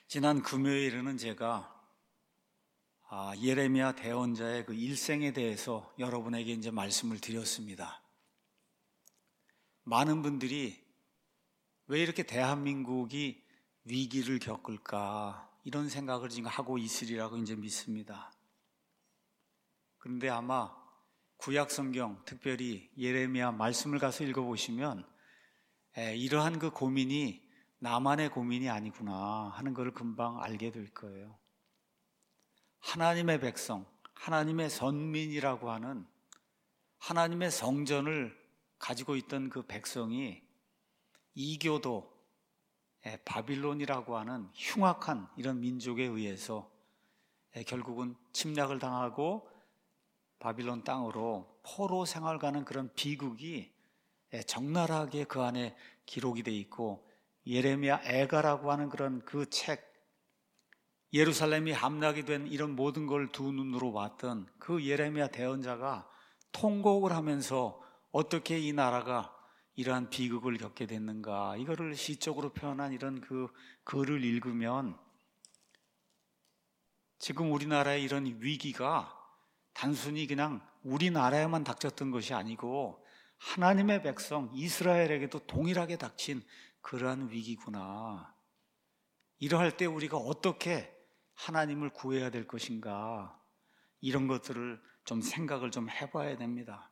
지난 금요일에는 제가 예레미야 대언자의 그 일생에 대해서 여러분에게 이제 말씀을 드렸습니다. 많은 분들이 왜 이렇게 대한민국이 위기를 겪을까 이런 생각을 지금 하고 있으리라고 이제 믿습니다. 그런데 아마 구약 성경, 특별히 예레미야 말씀을 가서 읽어보시면 이러한 그 고민이 나만의 고민이 아니구나 하는 것을 금방 알게 될 거예요. 하나님의 백성, 하나님의 선민이라고 하는 하나님의 성전을 가지고 있던 그 백성이 이교도 바빌론이라고 하는 흉악한 이런 민족에 의해서 결국은 침략을 당하고 바빌론 땅으로 포로 생활 가는 그런 비극이 적나라하게 그 안에 기록이 돼 있고, 예레미야 애가라고 하는 그런 그 책, 예루살렘이 함락이 된 이런 모든 걸 두 눈으로 봤던 그 예레미야 대언자가 통곡을 하면서 어떻게 이 나라가 이러한 비극을 겪게 됐는가, 이거를 시적으로 표현한 이런 그 글을 읽으면 지금 우리나라의 이런 위기가 단순히 그냥 우리나라에만 닥쳤던 것이 아니고 하나님의 백성 이스라엘에게도 동일하게 닥친 그러한 위기구나. 이러할 때 우리가 어떻게 하나님을 구해야 될 것인가, 이런 것들을 좀 생각을 좀 해봐야 됩니다.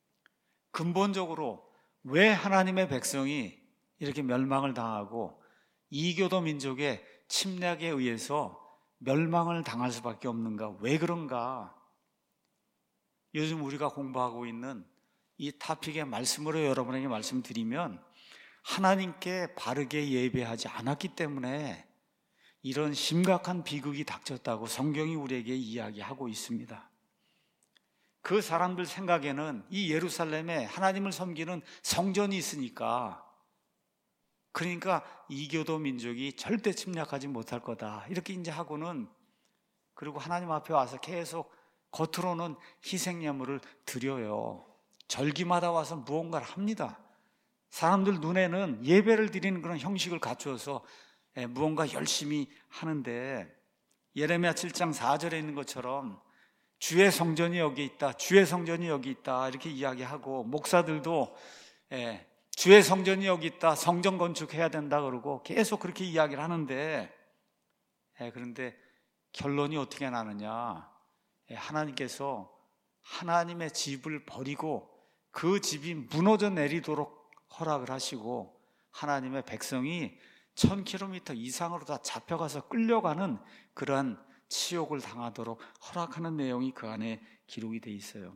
근본적으로 왜 하나님의 백성이 이렇게 멸망을 당하고 이교도 민족의 침략에 의해서 멸망을 당할 수밖에 없는가, 왜 그런가? 요즘 우리가 공부하고 있는 이 토픽의 말씀으로 여러분에게 말씀드리면, 하나님께 바르게 예배하지 않았기 때문에 이런 심각한 비극이 닥쳤다고 성경이 우리에게 이야기하고 있습니다. 그 사람들 생각에는 이 예루살렘에 하나님을 섬기는 성전이 있으니까, 그러니까 이교도 민족이 절대 침략하지 못할 거다, 이렇게 이제 하고는, 그리고 하나님 앞에 와서 계속 겉으로는 희생예물을 드려요. 절기마다 와서 무언가를 합니다. 사람들 눈에는 예배를 드리는 그런 형식을 갖추어서 무언가 열심히 하는데, 예레미야 7장 4절에 있는 것처럼 주의 성전이 여기 있다, 주의 성전이 여기 있다, 이렇게 이야기하고, 목사들도 주의 성전이 여기 있다, 성전 건축해야 된다 그러고 계속 그렇게 이야기를 하는데, 그런데 결론이 어떻게 나느냐, 하나님께서 하나님의 집을 버리고 그 집이 무너져 내리도록 허락을 하시고, 하나님의 백성이 1000km 이상으로 다 잡혀가서 끌려가는 그러한 치욕을 당하도록 허락하는 내용이 그 안에 기록이 돼 있어요.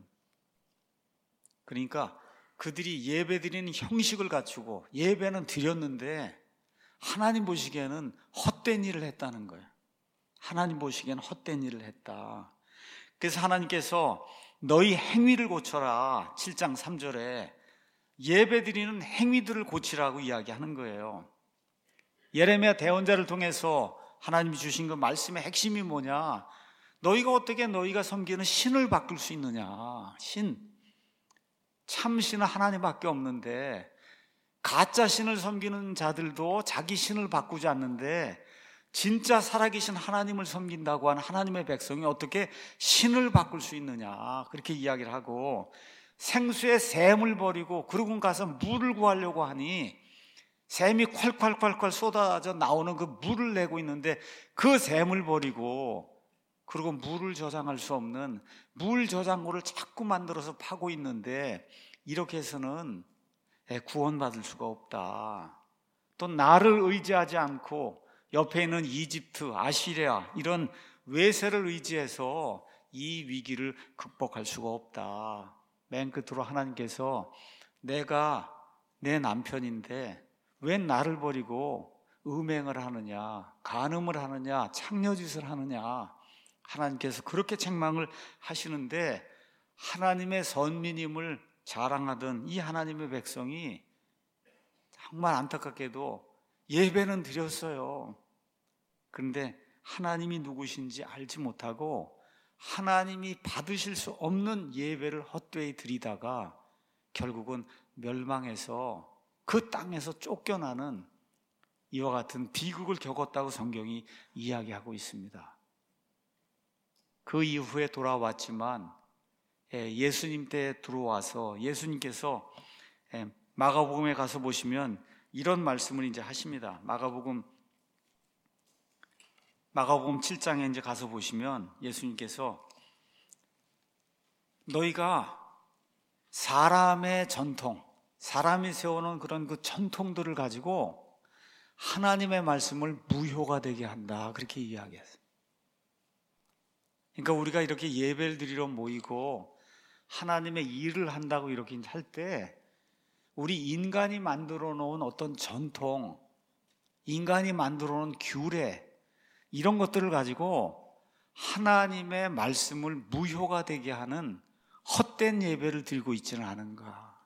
그러니까 그들이 예배드리는 형식을 갖추고 예배는 드렸는데 하나님 보시기에는 헛된 일을 했다는 거예요. 하나님 보시기에는 헛된 일을 했다. 그래서 하나님께서 너희 행위를 고쳐라, 7장 3절에 예배드리는 행위들을 고치라고 이야기하는 거예요. 예레미야 대언자를 통해서 하나님이 주신 그 말씀의 핵심이 뭐냐, 너희가 어떻게 너희가 섬기는 신을 바꿀 수 있느냐. 참신은 하나님밖에 없는데, 가짜 신을 섬기는 자들도 자기 신을 바꾸지 않는데 진짜 살아계신 하나님을 섬긴다고 하는 하나님의 백성이 어떻게 신을 바꿀 수 있느냐, 그렇게 이야기를 하고, 생수에 샘을 버리고 그러고 가서 물을 구하려고 하니 샘이 콸콸콸콸 쏟아져 나오는 그 물을 내고 있는데, 그 샘을 버리고 그리고 물을 저장할 수 없는 물 저장고를 자꾸 만들어서 파고 있는데, 이렇게 해서는 구원받을 수가 없다. 또 나를 의지하지 않고 옆에 있는 이집트, 아시리아 이런 외세를 의지해서 이 위기를 극복할 수가 없다. 맨 끝으로 하나님께서 내가 내 남편인데 왜 나를 버리고 음행을 하느냐, 간음을 하느냐, 창녀짓을 하느냐, 하나님께서 그렇게 책망을 하시는데, 하나님의 선민임을 자랑하던 이 하나님의 백성이 정말 안타깝게도 예배는 드렸어요. 그런데 하나님이 누구신지 알지 못하고 하나님이 받으실 수 없는 예배를 헛되이 드리다가 결국은 멸망해서 그 땅에서 쫓겨나는 이와 같은 비극을 겪었다고 성경이 이야기하고 있습니다. 그 이후에 돌아왔지만 예수님 때 들어와서 예수님께서 마가복음에 가서 보시면 이런 말씀을 이제 하십니다. 마가복음 7장에 이제 가서 보시면 예수님께서 너희가 사람의 전통, 사람이 세워놓은 그런 그 전통들을 가지고 하나님의 말씀을 무효가 되게 한다, 그렇게 이야기했어요. 그러니까 우리가 이렇게 예배를 드리러 모이고 하나님의 일을 한다고 이렇게 할 때 우리 인간이 만들어 놓은 어떤 전통, 인간이 만들어 놓은 규례, 이런 것들을 가지고 하나님의 말씀을 무효가 되게 하는 헛된 예배를 드리고 있지는 않은가.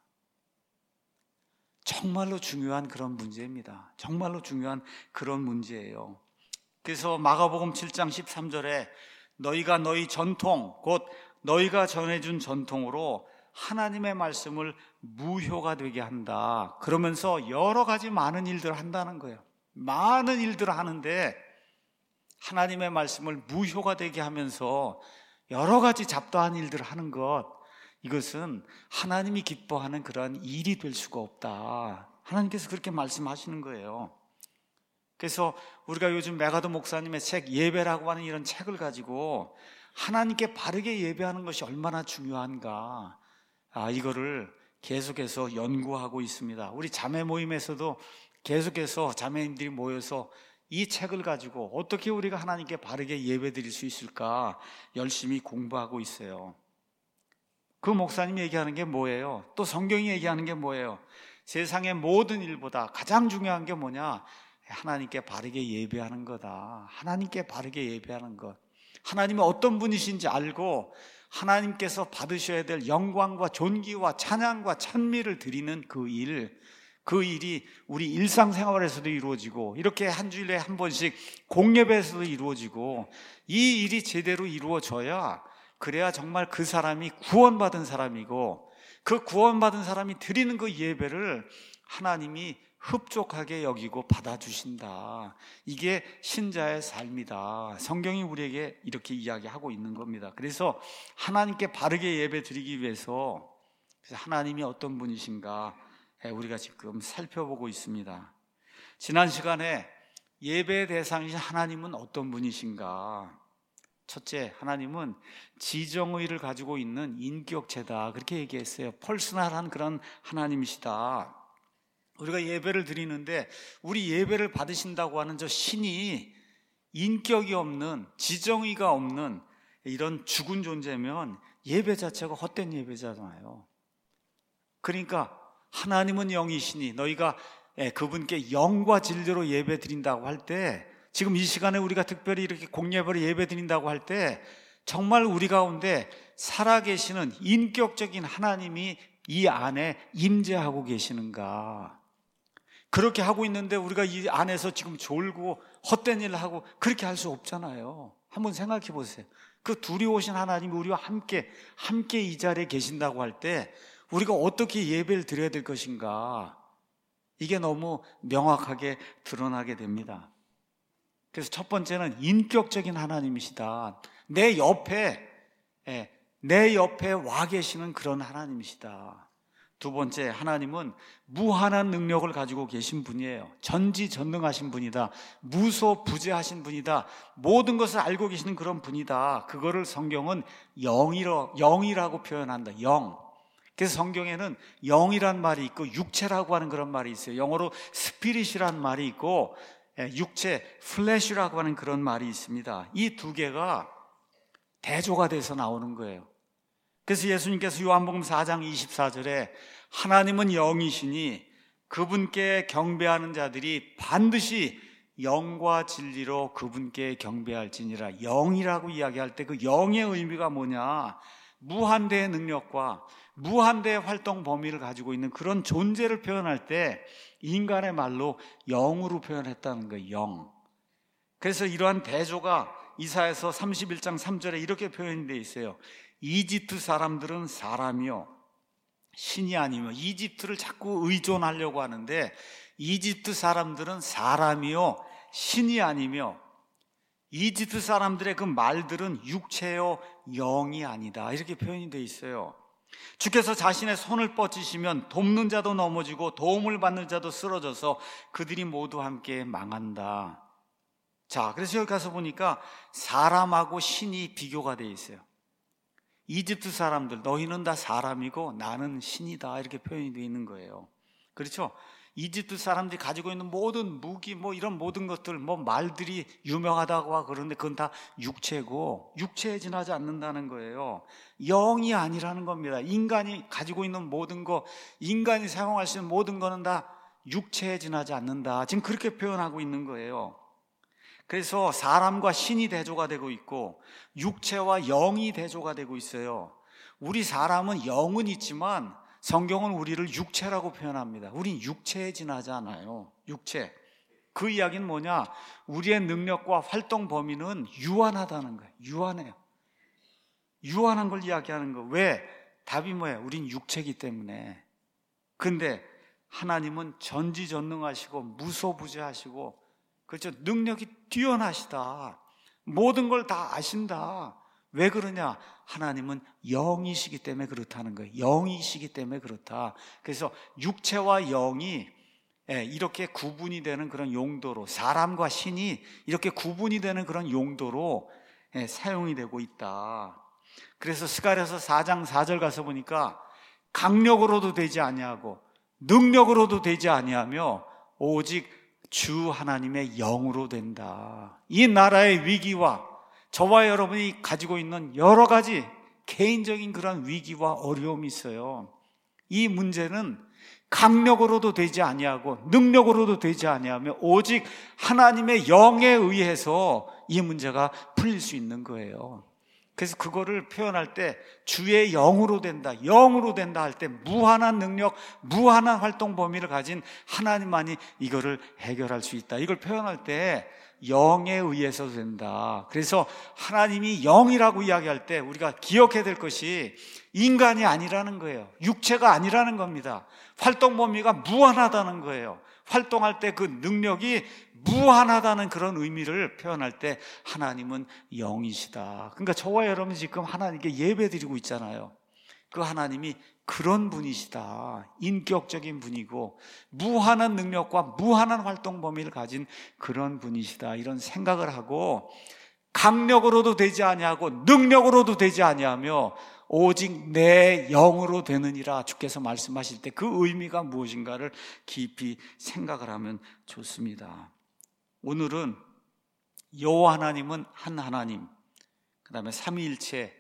정말로 중요한 그런 문제입니다. 정말로 중요한 그런 문제예요. 그래서 마가복음 7장 13절에 너희가 너희 전통, 곧 너희가 전해준 전통으로 하나님의 말씀을 무효가 되게 한다, 그러면서 여러 가지 많은 일들을 한다는 거예요. 많은 일들을 하는데 하나님의 말씀을 무효가 되게 하면서 여러 가지 잡다한 일들을 하는 것, 이것은 하나님이 기뻐하는 그러한 일이 될 수가 없다, 하나님께서 그렇게 말씀하시는 거예요. 그래서 우리가 요즘 메가도 목사님의 책 예배라고 하는 이런 책을 가지고 하나님께 바르게 예배하는 것이 얼마나 중요한가, 이거를 계속해서 연구하고 있습니다. 우리 자매 모임에서도 계속해서 자매님들이 모여서 이 책을 가지고 어떻게 우리가 하나님께 바르게 예배 드릴 수 있을까 열심히 공부하고 있어요. 그 목사님이 얘기하는 게 뭐예요? 또 성경이 얘기하는 게 뭐예요? 세상의 모든 일보다 가장 중요한 게 뭐냐? 하나님께 바르게 예배하는 거다. 하나님께 바르게 예배하는 것. 하나님이 어떤 분이신지 알고 하나님께서 받으셔야 될 영광과 존귀와 찬양과 찬미를 드리는 그 일이 우리 일상생활에서도 이루어지고, 이렇게 한 주일에 한 번씩 공예배에서도 이루어지고, 이 일이 제대로 이루어져야, 그래야 정말 그 사람이 구원받은 사람이고, 그 구원받은 사람이 드리는 그 예배를 하나님이 흡족하게 여기고 받아주신다. 이게 신자의 삶이다. 성경이 우리에게 이렇게 이야기하고 있는 겁니다. 그래서 하나님께 바르게 예배 드리기 위해서 하나님이 어떤 분이신가 우리가 지금 살펴보고 있습니다. 지난 시간에 예배의 대상이신 하나님은 어떤 분이신가? 첫째, 하나님은 지정의를 가지고 있는 인격체다, 그렇게 얘기했어요. 퍼스널한 그런 하나님이시다. 우리가 예배를 드리는데 우리 예배를 받으신다고 하는 저 신이 인격이 없는, 지정의가 없는 이런 죽은 존재면 예배 자체가 헛된 예배잖아요. 그러니까 하나님은 영이시니 너희가 그분께 영과 진리로 예배 드린다고 할 때, 지금 이 시간에 우리가 특별히 이렇게 공예배로 예배 드린다고 할 때 정말 우리 가운데 살아계시는 인격적인 하나님이 이 안에 임재하고 계시는가? 그렇게 하고 있는데 우리가 이 안에서 지금 졸고 헛된 일을 하고 그렇게 할 수 없잖아요. 한번 생각해 보세요. 그 두려우신 하나님이 우리와 함께 이 자리에 계신다고 할 때 우리가 어떻게 예배를 드려야 될 것인가, 이게 너무 명확하게 드러나게 됩니다. 그래서 첫 번째는 인격적인 하나님이시다. 내 옆에 와 계시는 그런 하나님이시다. 두 번째, 하나님은 무한한 능력을 가지고 계신 분이에요. 전지전능하신 분이다. 무소부재하신 분이다. 모든 것을 알고 계시는 그런 분이다. 그거를 성경은 영이라고 표현한다. 영. 그래서 성경에는 영이란 말이 있고 육체라고 하는 그런 말이 있어요. 영어로 스피릿이란 말이 있고 육체, 플래시라고 하는 그런 말이 있습니다. 이 두 개가 대조가 돼서 나오는 거예요. 그래서 예수님께서 요한복음 4장 24절에 하나님은 영이시니 그분께 경배하는 자들이 반드시 영과 진리로 그분께 경배할지니라. 영이라고 이야기할 때 그 영의 의미가 뭐냐? 무한대의 능력과 무한대의 활동 범위를 가지고 있는 그런 존재를 표현할 때 인간의 말로 영으로 표현했다는 거예요. 영. 그래서 이러한 대조가 이사야서 31장 3절에 이렇게 표현이 되어 있어요. 이집트 사람들은 사람이요, 신이 아니며 이집트를 자꾸 의존하려고 하는데 이집트 사람들은 사람이요 신이 아니며 이집트 사람들의 그 말들은 육체요 영이 아니다 이렇게 표현이 되어 있어요. 주께서 자신의 손을 뻗치시면 돕는 자도 넘어지고 도움을 받는 자도 쓰러져서 그들이 모두 함께 망한다. 자, 그래서 여기 가서 보니까 사람하고 신이 비교가 되어 있어요. 이집트 사람들 너희는 다 사람이고 나는 신이다 이렇게 표현이 되어 있는 거예요. 그렇죠? 이집트 사람들이 가지고 있는 모든 무기 이런 모든 것들 말들이 유명하다고 그러는데 그건 다 육체고 육체에 지나지 않는다는 거예요. 영이 아니라는 겁니다. 인간이 가지고 있는 모든 거, 인간이 사용할 수 있는 모든 거는 다 육체에 지나지 않는다. 지금 그렇게 표현하고 있는 거예요. 그래서 사람과 신이 대조가 되고 있고 육체와 영이 대조가 되고 있어요. 우리 사람은 영은 있지만 성경은 우리를 육체라고 표현합니다. 우린 육체에 지나지 않아요. 육체. 그 이야기는 뭐냐? 우리의 능력과 활동 범위는 유한하다는 거예요. 유한해요. 유한한 걸 이야기하는 거. 왜? 답이 뭐예요? 우린 육체이기 때문에. 근데 하나님은 전지전능하시고 무소부재하시고 그렇죠? 능력이 뛰어나시다. 모든 걸 다 아신다. 왜 그러냐? 하나님은 영이시기 때문에 그렇다는 거예요. 영이시기 때문에 그렇다. 그래서 육체와 영이 이렇게 구분이 되는 그런 용도로, 사람과 신이 이렇게 구분이 되는 그런 용도로 사용이 되고 있다. 그래서 스가랴서 4장 4절 가서 보니까 강력으로도 되지 아니하고 능력으로도 되지 아니하며 오직 주 하나님의 영으로 된다. 이 나라의 위기와 저와 여러분이 가지고 있는 여러 가지 개인적인 그런 위기와 어려움이 있어요. 이 문제는 강력으로도 되지 아니하고 능력으로도 되지 아니하며 오직 하나님의 영에 의해서 이 문제가 풀릴 수 있는 거예요. 그래서 그거를 표현할 때 주의 영으로 된다, 영으로 된다 할 때 무한한 능력, 무한한 활동 범위를 가진 하나님만이 이거를 해결할 수 있다. 이걸 표현할 때 영에 의해서 된다. 그래서 하나님이 영이라고 이야기할 때 우리가 기억해야 될 것이 인간이 아니라는 거예요. 육체가 아니라는 겁니다. 활동 범위가 무한하다는 거예요. 활동할 때 그 능력이 무한하다는 그런 의미를 표현할 때 하나님은 영이시다. 그러니까 저와 여러분 지금 하나님께 예배드리고 있잖아요. 그 하나님이 그런 분이시다. 인격적인 분이고 무한한 능력과 무한한 활동 범위를 가진 그런 분이시다. 이런 생각을 하고 강력으로도 되지 아니하고 능력으로도 되지 아니하며 오직 내 영으로 되느니라 주께서 말씀하실 때 그 의미가 무엇인가를 깊이 생각을 하면 좋습니다. 오늘은 여호와 하나님은 한 하나님, 그 다음에 삼위일체는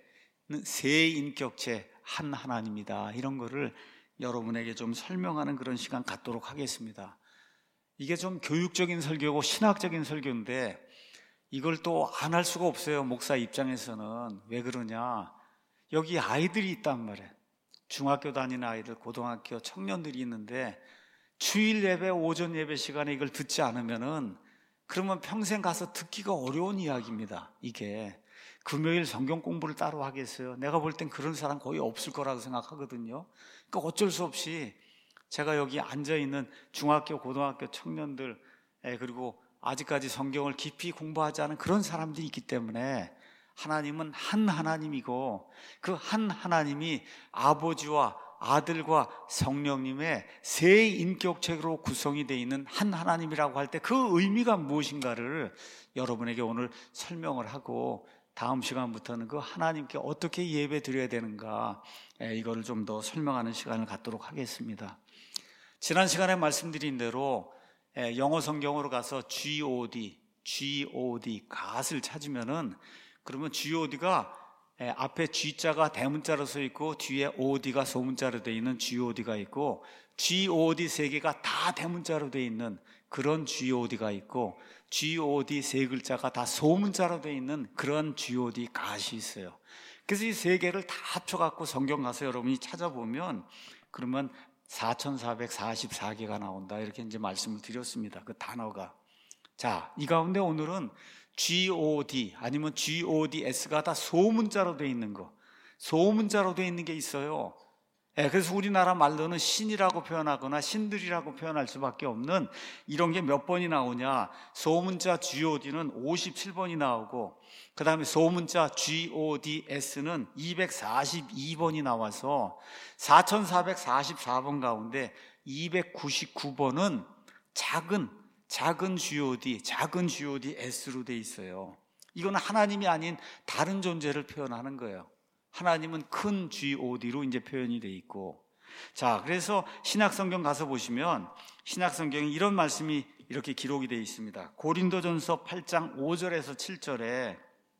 세 인격체 한 하나님이다. 이런 거를 여러분에게 좀 설명하는 그런 시간 갖도록 하겠습니다. 이게 좀 교육적인 설교고 신학적인 설교인데 이걸 또 안 할 수가 없어요. 목사 입장에서는. 왜 그러냐? 여기 아이들이 있단 말이에요. 중학교 다니는 아이들, 고등학교 청년들이 있는데 주일 예배, 오전 예배 시간에 이걸 듣지 않으면은 그러면 평생 가서 듣기가 어려운 이야기입니다. 이게 금요일 성경 공부를 따로 하겠어요? 내가 볼 땐 그런 사람 거의 없을 거라고 생각하거든요. 그러니까 어쩔 수 없이 제가 여기 앉아있는 중학교, 고등학교 청년들 그리고 아직까지 성경을 깊이 공부하지 않은 그런 사람들이 있기 때문에 하나님은 한 하나님이고 그 한 하나님이 아버지와 아들과 성령님의 세 인격체로 구성이 되어 있는 한 하나님이라고 할 때 그 의미가 무엇인가를 여러분에게 오늘 설명을 하고 다음 시간부터는 그 하나님께 어떻게 예배 드려야 되는가 이거를 좀 더 설명하는 시간을 갖도록 하겠습니다. 지난 시간에 말씀드린 대로 영어 성경으로 가서 God, God을 찾으면은 그러면 God가 앞에 G자가 대문자로 써 있고 뒤에 OD가 소문자로 되어 있는 GOD가 있고 GOD 세 개가 다 대문자로 되어 있는 그런 GOD가 있고 GOD 세 글자가 다 소문자로 되어 있는 그런 GOD 갓이 있어요. 그래서 이 세 개를 다 합쳐갖고 성경 가서 여러분이 찾아보면 그러면 4444개가 나온다 이렇게 이제 말씀을 드렸습니다. 그 단어가. 자, 이 가운데 오늘은 God 아니면 GODS가 다 소문자로 되어 있는 거, 소문자로 되어 있는 게 있어요. 그래서 우리나라 말로는 신이라고 표현하거나 신들이라고 표현할 수밖에 없는 이런 게 몇 번이 나오냐. 소문자 GOD는 57번이 나오고, 그 다음에 소문자 GODS는 242번이 나와서 4444번 가운데 299번은 작은 GOD, 작은 GODS로 돼 있어요. 이건 하나님이 아닌 다른 존재를 표현하는 거예요. 하나님은 큰 GOD로 이제 표현이 돼 있고. 자, 그래서 신약성경 가서 보시면 신약성경에 이런 말씀이 이렇게 기록이 되어 있습니다. 고린도전서 8장 5절에서 7절에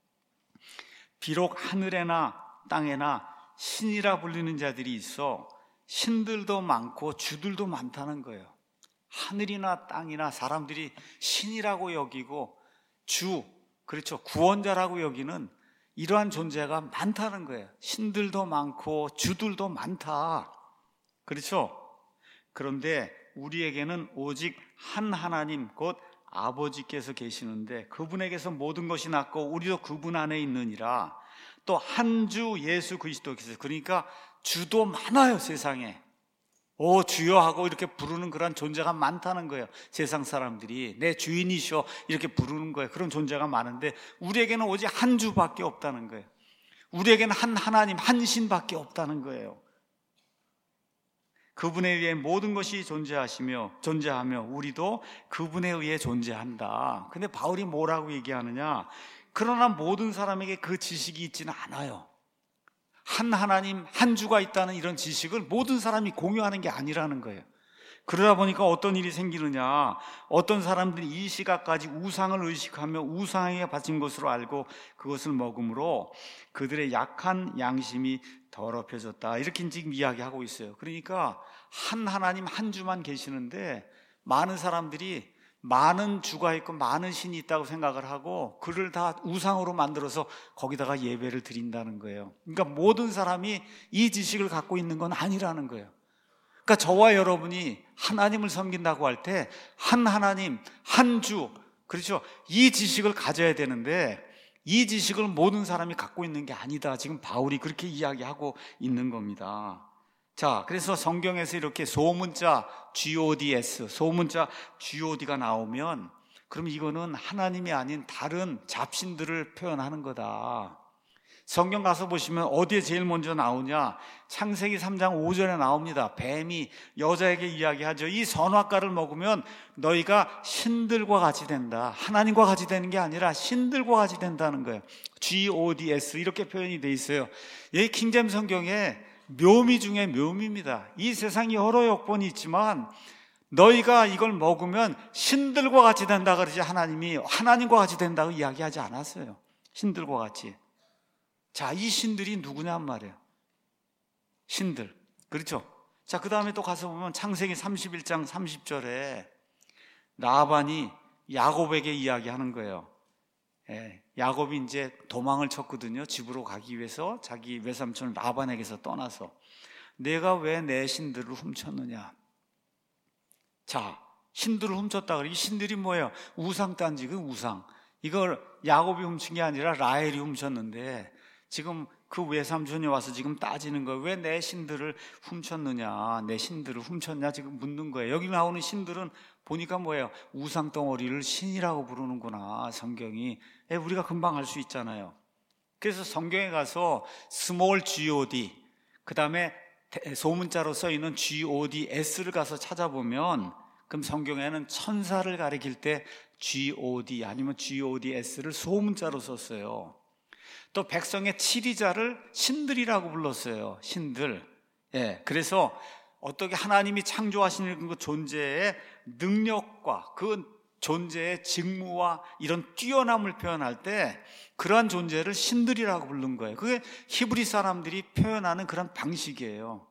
비록 하늘에나 땅에나 신이라 불리는 자들이 있어 신들도 많고 주들도 많다는 거예요. 하늘이나 땅이나 사람들이 신이라고 여기고 주, 그렇죠, 구원자라고 여기는 이러한 존재가 많다는 거예요. 신들도 많고 주들도 많다. 그렇죠? 그런데 우리에게는 오직 한 하나님 곧 아버지께서 계시는데 그분에게서 모든 것이 났고 우리도 그분 안에 있느니라. 또 한 주 예수 그리스도께서, 그러니까 주도 많아요. 세상에 오 주여 하고 이렇게 부르는 그런 존재가 많다는 거예요. 세상 사람들이 내 주인이시여 이렇게 부르는 거예요. 그런 존재가 많은데 우리에게는 오직 한 주밖에 없다는 거예요. 우리에게는 한 하나님, 한 신밖에 없다는 거예요. 그분에 의해 모든 것이 존재하며 우리도 그분에 의해 존재한다. 근데 바울이 뭐라고 얘기하느냐? 그러나 모든 사람에게 그 지식이 있지는 않아요. 한 하나님, 한 주가 있다는 이런 지식을 모든 사람이 공유하는 게 아니라는 거예요. 그러다 보니까 어떤 일이 생기느냐? 어떤 사람들이 이 시각까지 우상을 의식하며 우상에게 바친 것으로 알고 그것을 먹음으로 그들의 약한 양심이 더럽혀졌다. 이렇게 지금 이야기하고 있어요. 그러니까 한 하나님, 한 주만 계시는데 많은 사람들이 많은 주가 있고 많은 신이 있다고 생각을 하고 그를 다 우상으로 만들어서 거기다가 예배를 드린다는 거예요. 그러니까 모든 사람이 이 지식을 갖고 있는 건 아니라는 거예요. 그러니까 저와 여러분이 하나님을 섬긴다고 할 때 한 하나님, 한 주, 그렇죠? 이 지식을 가져야 되는데 이 지식을 모든 사람이 갖고 있는 게 아니다. 지금 바울이 그렇게 이야기하고 있는 겁니다. 자, 그래서 성경에서 이렇게 소문자 GODS, 소문자 GOD가 나오면 그럼 이거는 하나님이 아닌 다른 잡신들을 표현하는 거다. 성경 가서 보시면 어디에 제일 먼저 나오냐? 창세기 3장 5절에 나옵니다. 뱀이 여자에게 이야기하죠. 이 선악과를 먹으면 너희가 신들과 같이 된다. 하나님과 같이 되는 게 아니라 신들과 같이 된다는 거예요. GODS 이렇게 표현이 돼 있어요. 이 킹제임스 성경에 묘미 중에 묘미입니다. 이 세상이 여러 여건이 있지만 너희가 이걸 먹으면 신들과 같이 된다 그러지 하나님이 하나님과 같이 된다고 이야기하지 않았어요. 신들과 같이. 자, 이 신들이 누구냔 말이에요. 신들. 그렇죠? 자, 그 다음에 또 가서 보면 창세기 31장 30절에 라반이 야곱에게 이야기하는 거예요. 야곱이 이제 도망을 쳤거든요. 집으로 가기 위해서 자기 외삼촌 라반에게서 떠나서 내가 왜 내 신들을 훔쳤느냐? 자, 신들을 훔쳤다 그래. 이 신들이 뭐예요? 우상단지, 그 우상. 이걸 야곱이 훔친 게 아니라 라헬이 훔쳤는데 지금 그 외삼촌이 와서 지금 따지는 거예요. 왜 내 신들을 훔쳤느냐? 내 신들을 훔쳤냐? 지금 묻는 거예요. 여기 나오는 신들은 보니까 뭐예요? 우상 덩어리를 신이라고 부르는구나, 성경이. 우리가 금방 알 수 있잖아요. 그래서 성경에 가서 small god, 그 다음에 소문자로 써있는 GODS를 가서 찾아보면 그럼 성경에는 천사를 가리킬 때 GOD 아니면 GODS를 소문자로 썼어요. 또 백성의 칠이자를 신들이라고 불렀어요. 신들. 그래서 어떻게 하나님이 창조하신 그 존재의 능력과 그 존재의 직무와 이런 뛰어남을 표현할 때 그러한 존재를 신들이라고 부른 거예요. 그게 히브리 사람들이 표현하는 그런 방식이에요.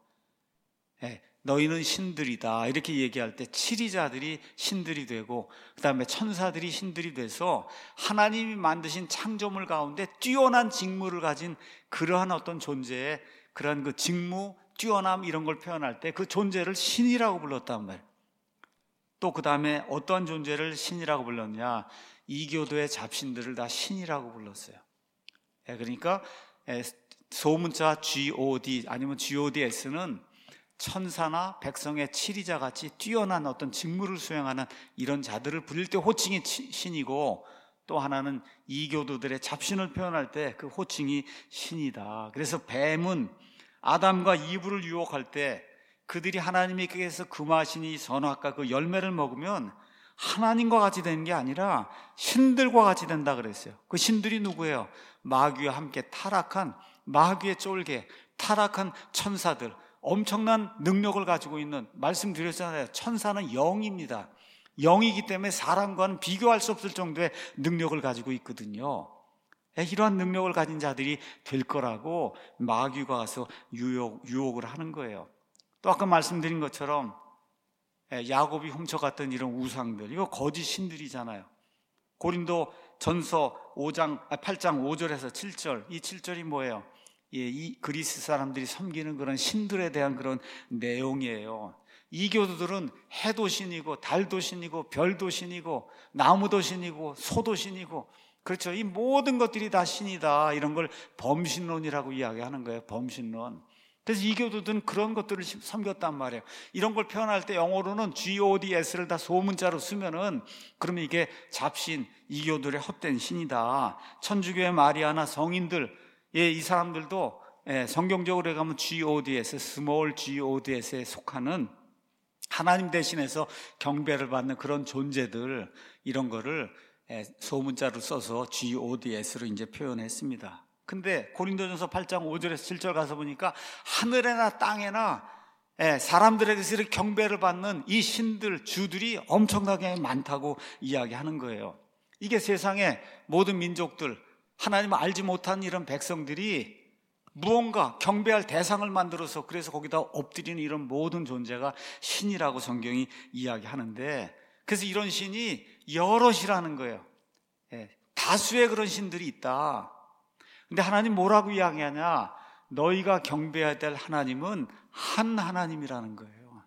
너희는 신들이다 이렇게 얘기할 때 칠이자들이 신들이 되고 그 다음에 천사들이 신들이 돼서 하나님이 만드신 창조물 가운데 뛰어난 직무를 가진 그러한 어떤 존재의 그러한 그 직무, 뛰어남 이런 걸 표현할 때 그 존재를 신이라고 불렀단 말이에요. 또 그 다음에 어떠한 존재를 신이라고 불렀냐? 이교도의 잡신들을 다 신이라고 불렀어요. 그러니까 소문자 GOD 아니면 GODS는 천사나 백성의 치리자 같이 뛰어난 어떤 직무를 수행하는 이런 자들을 부릴 때 호칭이 신이고, 또 하나는 이교도들의 잡신을 표현할 때 그 호칭이 신이다. 그래서 뱀은 아담과 이브를 유혹할 때 그들이 하나님께서 금하신 이 선악과 그 열매를 먹으면 하나님과 같이 되는 게 아니라 신들과 같이 된다 그랬어요. 그 신들이 누구예요? 마귀와 함께 타락한, 마귀의 쫄개, 타락한 천사들, 엄청난 능력을 가지고 있는, 말씀드렸잖아요. 천사는 영입니다. 영이기 때문에 사람과는 비교할 수 없을 정도의 능력을 가지고 있거든요. 이러한 능력을 가진 자들이 될 거라고 마귀가 와서 유혹을 하는 거예요. 또 아까 말씀드린 것처럼 야곱이 훔쳐갔던 이런 우상들, 이거 거짓 신들이잖아요. 고린도 전서 8장 5절에서 7절, 이 7절이 뭐예요? 이 그리스 사람들이 섬기는 그런 신들에 대한 그런 내용이에요. 이교도들은 해도 신이고 달도 신이고 별도 신이고 나무도 신이고 소도 신이고, 그렇죠. 이 모든 것들이 다 신이다, 이런 걸 범신론이라고 이야기하는 거예요. 범신론. 그래서 이교도들은 그런 것들을 섬겼단 말이에요. 이런 걸 표현할 때 영어로는 GODS를 다 소문자로 쓰면은, 그러면 이게 잡신, 이교도들의 헛된 신이다. 천주교의 마리아나 성인들, 이 사람들도 성경적으로 가면 GODS, 스몰 GODS에 속하는 하나님 대신해서 경배를 받는 그런 존재들, 이런 거를 소문자로 써서 GODS로 이제 표현했습니다. 근데 고린도전서 8장 5절에서 7절 가서 보니까 하늘에나 땅에나 사람들에게서 이렇게 경배를 받는 이 신들, 주들이 엄청나게 많다고 이야기하는 거예요. 이게 세상의 모든 민족들, 하나님을 알지 못한 이런 백성들이 무언가 경배할 대상을 만들어서, 그래서 거기다 엎드리는 이런 모든 존재가 신이라고 성경이 이야기하는데, 그래서 이런 신이 여럿이라는 거예요. 다수의 그런 신들이 있다. 근데 하나님 뭐라고 이야기하냐? 너희가 경배해야 될 하나님은 한 하나님이라는 거예요.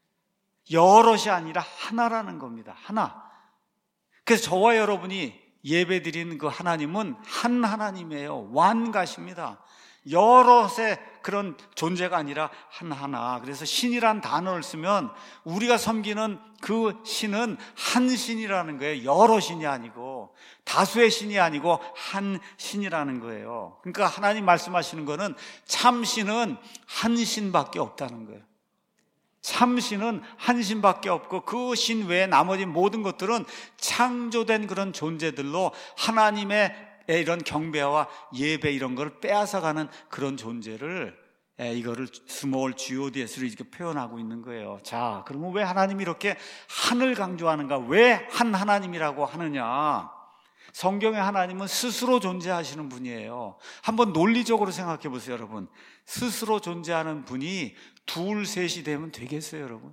여럿이 아니라 하나라는 겁니다. 하나. 그래서 저와 여러분이 예배드리는 그 하나님은 한 하나님이에요. 완가십니다. 여럿의 그런 존재가 아니라 하나. 그래서 신이란 단어를 쓰면 우리가 섬기는 그 신은 한 신이라는 거예요. 여러 신이 아니고, 다수의 신이 아니고 한 신이라는 거예요. 그러니까 하나님 말씀하시는 거는 참 신은 한 신밖에 없다는 거예요. 참 신은 한 신밖에 없고, 그 신 외에 나머지 모든 것들은 창조된 그런 존재들로 하나님의 이런 경배와 예배, 이런 걸 빼앗아가는 그런 존재를, 이거를 스몰 GODS로 이렇게 표현하고 있는 거예요. 자, 그러면 왜 하나님이 이렇게 한을 강조하는가? 왜 한 하나님이라고 하느냐? 성경의 하나님은 스스로 존재하시는 분이에요. 한번 논리적으로 생각해 보세요, 여러분. 스스로 존재하는 분이 둘, 셋이 되면 되겠어요, 여러분?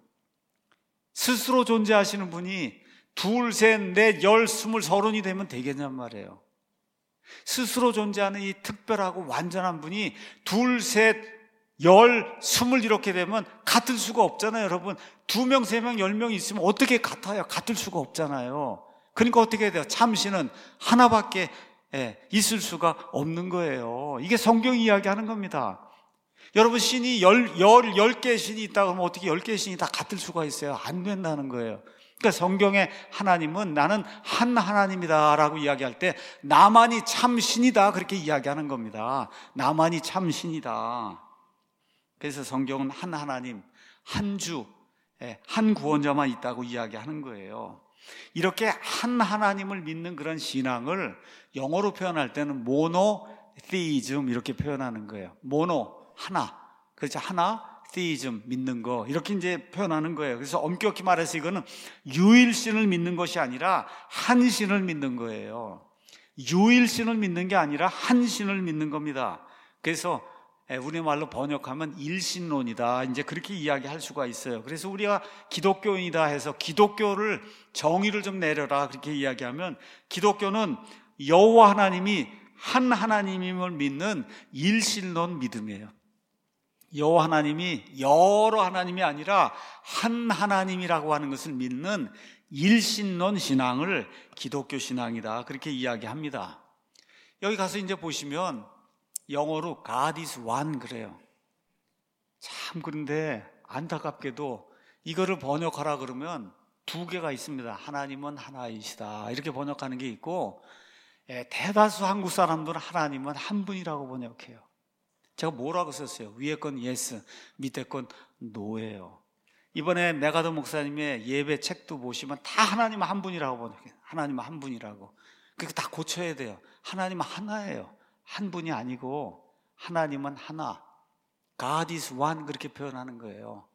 스스로 존재하시는 분이 둘, 셋, 넷, 열, 스물, 서른이 되면 되겠냔 말이에요. 스스로 존재하는 이 특별하고 완전한 분이 둘, 셋, 열, 스물 이렇게 되면 같을 수가 없잖아요, 여러분. 2명, 3명, 10명 있으면 어떻게 같아요? 같을 수가 없잖아요. 그러니까 어떻게 해야 돼요? 참신은 하나밖에 있을 수가 없는 거예요. 이게 성경이 이야기하는 겁니다. 여러분, 신이 10개의 신이 있다고 하면 어떻게 10개의 신이 다 같을 수가 있어요? 안 된다는 거예요. 그러니까 성경의 하나님은 나는 한 하나님이다 라고 이야기할 때 나만이 참 신이다, 그렇게 이야기하는 겁니다. 나만이 참 신이다. 그래서 성경은 한 하나님, 한 주, 한 구원자만 있다고 이야기하는 거예요. 이렇게 한 하나님을 믿는 그런 신앙을 영어로 표현할 때는 모노theism 이렇게 표현하는 거예요. 모노, 하나. 그렇죠. 하나, theism, 믿는 거. 이렇게 이제 표현하는 거예요. 그래서 엄격히 말해서 이거는 유일신을 믿는 것이 아니라 한 신을 믿는 거예요. 유일신을 믿는 게 아니라 한 신을 믿는 겁니다. 그래서 우리말로 번역하면 일신론이다, 이제 그렇게 이야기할 수가 있어요. 그래서 우리가 기독교인이다 해서 기독교를 정의를 좀 내려라 그렇게 이야기하면, 기독교는 여호와 하나님이 한 하나님임을 믿는 일신론 믿음이에요. 여호와 하나님이 여러 하나님이 아니라 한 하나님이라고 하는 것을 믿는 일신론 신앙을 기독교 신앙이다, 그렇게 이야기합니다. 여기 가서 이제 보시면 영어로 God is one 그래요. 참, 그런데 안타깝게도 이거를 번역하라 그러면 두 개가 있습니다. 하나님은 하나이시다 이렇게 번역하는 게 있고, 대다수 한국 사람들은 하나님은 한 분이라고 번역해요. 제가 뭐라고 썼어요? 위에 건 yes, 밑에 건 no예요. 이번에 메가더 목사님의 예배 책도 보시면 다 하나님 한 분이라고 번역해요. 하나님 한 분이라고. 그거 다 고쳐야 돼요. 하나님은 하나예요. 한 분이 아니고 하나님은 하나. God is one 그렇게 표현하는 거예요.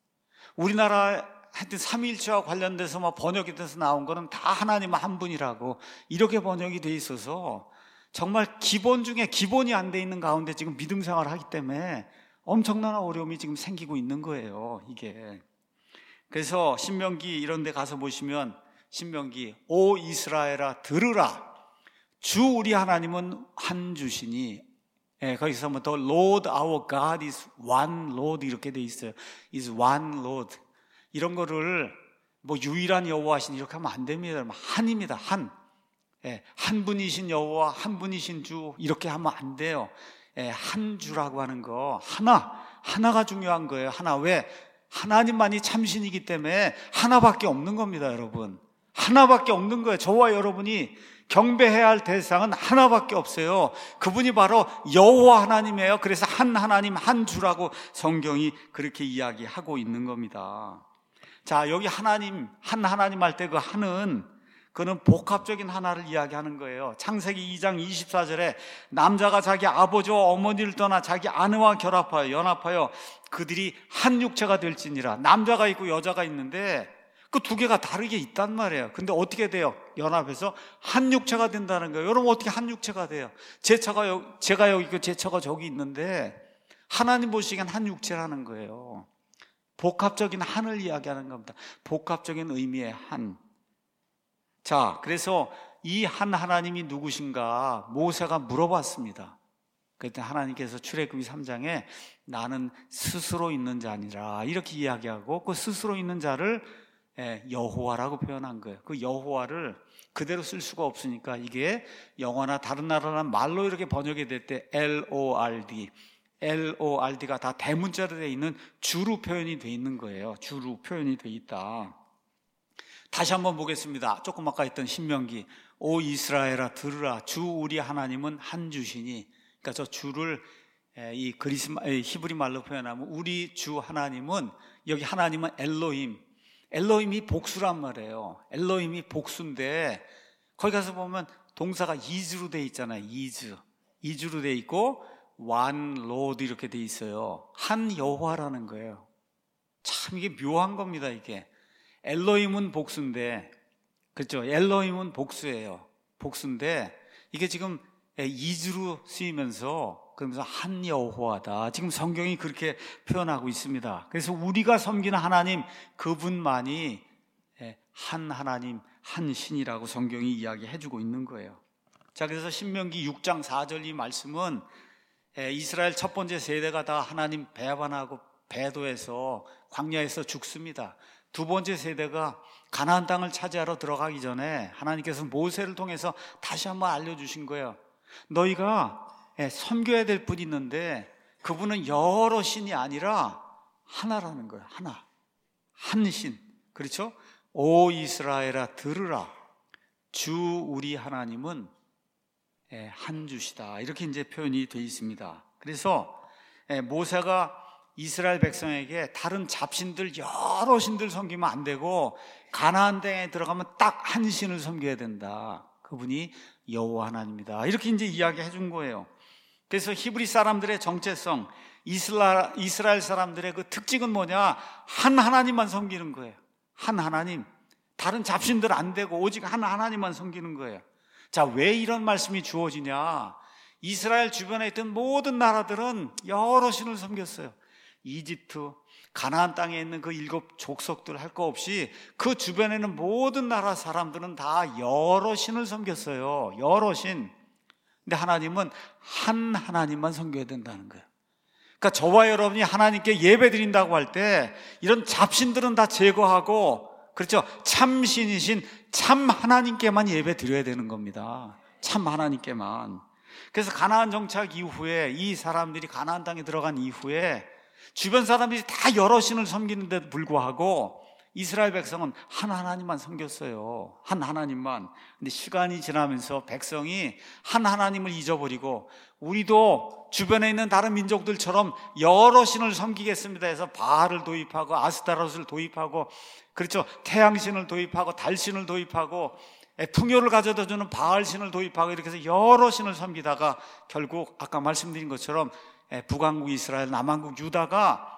우리나라 하여튼 삼위일체와 관련돼서 번역이 돼서 나온 거는 다 하나님 한 분이라고 이렇게 번역이 돼 있어서 정말 기본 중에 기본이 안 돼 있는 가운데 지금 믿음 생활을 하기 때문에 엄청난 어려움이 지금 생기고 있는 거예요, 이게. 그래서 신명기 이런 데 가서 보시면 신명기 오 이스라엘아 들으라 주 우리 하나님은 한 주시니, 거기서 뭐 The Lord our God is one Lord 이렇게 돼 있어요. is one Lord. 이런 거를 뭐 유일한 여호와신 이렇게 하면 안 됩니다. 한입니다. 한. 한 분이신 여호와, 한 분이신 주 이렇게 하면 안 돼요. 한 주라고 하는 거 하나가 중요한 거예요. 하나. 왜? 하나님만이 참신이기 때문에 하나밖에 없는 겁니다, 여러분. 하나밖에 없는 거예요. 저와 여러분이 경배해야 할 대상은 하나밖에 없어요. 그분이 바로 여호와 하나님이에요. 그래서 한 하나님 한 주라고 성경이 그렇게 이야기하고 있는 겁니다. 자, 여기 하나님 한 하나님 할 때 그 한은 그는 복합적인 하나를 이야기하는 거예요. 창세기 2장 24절에 남자가 자기 아버지와 어머니를 떠나 자기 아내와 결합하여 연합하여 그들이 한 육체가 될지니라. 남자가 있고 여자가 있는데 그 두 개가 다르게 있단 말이에요. 근데 어떻게 돼요? 연합해서 한 육체가 된다는 거예요. 여러분 어떻게 한 육체가 돼요? 제가 여기 있고 제 차가 저기 있는데 하나님 보시기엔 한 육체라는 거예요. 복합적인 한을 이야기하는 겁니다. 복합적인 의미의 한. 자, 그래서 이 한 하나님이 누구신가 모세가 물어봤습니다. 그때 하나님께서 출애굽기 3장에 나는 스스로 있는 자니라 이렇게 이야기하고 그 스스로 있는 자를 여호와라고 표현한 거예요. 그 여호와를 그대로 쓸 수가 없으니까 이게 영어나 다른 나라는 말로 이렇게 번역이 될 때 LORD가 다 대문자로 되어 있는 주로 표현이 되어 있는 거예요. 주로 표현이 되어 있다. 다시 한번 보겠습니다. 조금 아까 했던 신명기 오 이스라엘아 들으라 주 우리 하나님은 한 주시니, 그러니까 저 주를 이 히브리 말로 표현하면 우리 주 하나님은, 여기 하나님은 엘로힘이 복수란 말이에요. 엘로힘이 복수인데 거기 가서 보면 동사가 is로 돼 있잖아요. is로 돼 있고 one Lord 이렇게 돼 있어요. 한 여호와라는 거예요. 참 이게 묘한 겁니다. 이게 엘로힘은 복수인데, 그렇죠? 엘로힘은 복수예요. 복수인데 이게 지금 is로 쓰이면서 그러면서 한 여호와다. 지금 성경이 그렇게 표현하고 있습니다. 그래서 우리가 섬기는 하나님 그분만이 한 하나님 한 신이라고 성경이 이야기해주고 있는 거예요. 자, 그래서 신명기 6장 4절 이 말씀은 이스라엘 첫 번째 세대가 다 하나님 배반하고 배도해서 광야에서 죽습니다. 두 번째 세대가 가나안 땅을 차지하러 들어가기 전에 하나님께서 모세를 통해서 다시 한번 알려주신 거예요. 너희가 섬겨야 될 분이 있는데 그분은 여러 신이 아니라 하나라는 거예요. 하나. 한 신. 그렇죠? 오 이스라엘아 들으라. 주 우리 하나님은 한 주시다. 이렇게 이제 표현이 되어 있습니다. 그래서 모세가 이스라엘 백성에게 다른 잡신들 여러 신들 섬기면 안 되고 가나안 땅에 들어가면 딱 한 신을 섬겨야 된다. 그분이 여호와 하나님이다. 이렇게 이제 이야기해 준 거예요. 그래서 히브리 사람들의 정체성, 이스라엘 사람들의 그 특징은 뭐냐? 한 하나님만 섬기는 거예요. 한 하나님. 다른 잡신들 안 되고 오직 한 하나님만 섬기는 거예요. 자, 왜 이런 말씀이 주어지냐? 이스라엘 주변에 있던 모든 나라들은 여러 신을 섬겼어요. 이집트, 가나안 땅에 있는 그 7 족속들 할 거 없이 그 주변에는 모든 나라 사람들은 다 여러 신을 섬겼어요. 여러 신. 근데 하나님은 한 하나님만 섬겨야 된다는 거예요. 그러니까 저와 여러분이 하나님께 예배 드린다고 할 때 이런 잡신들은 다 제거하고, 그렇죠? 참신이신 참 하나님께만 예배 드려야 되는 겁니다. 참 하나님께만. 그래서 가나안 정착 이후에 이 사람들이 가나안 땅에 들어간 이후에 주변 사람들이 다 여러 신을 섬기는데도 불구하고 이스라엘 백성은 한 하나님만 섬겼어요. 한 하나님만. 근데 시간이 지나면서 백성이 한 하나님을 잊어버리고 우리도 주변에 있는 다른 민족들처럼 여러 신을 섬기겠습니다 해서 바알을 도입하고 아스타롯을 도입하고, 그렇죠, 태양신을 도입하고 달신을 도입하고 풍요를 가져다 주는 바알신을 도입하고 이렇게 해서 여러 신을 섬기다가 결국 아까 말씀드린 것처럼 북왕국 이스라엘, 남왕국 유다가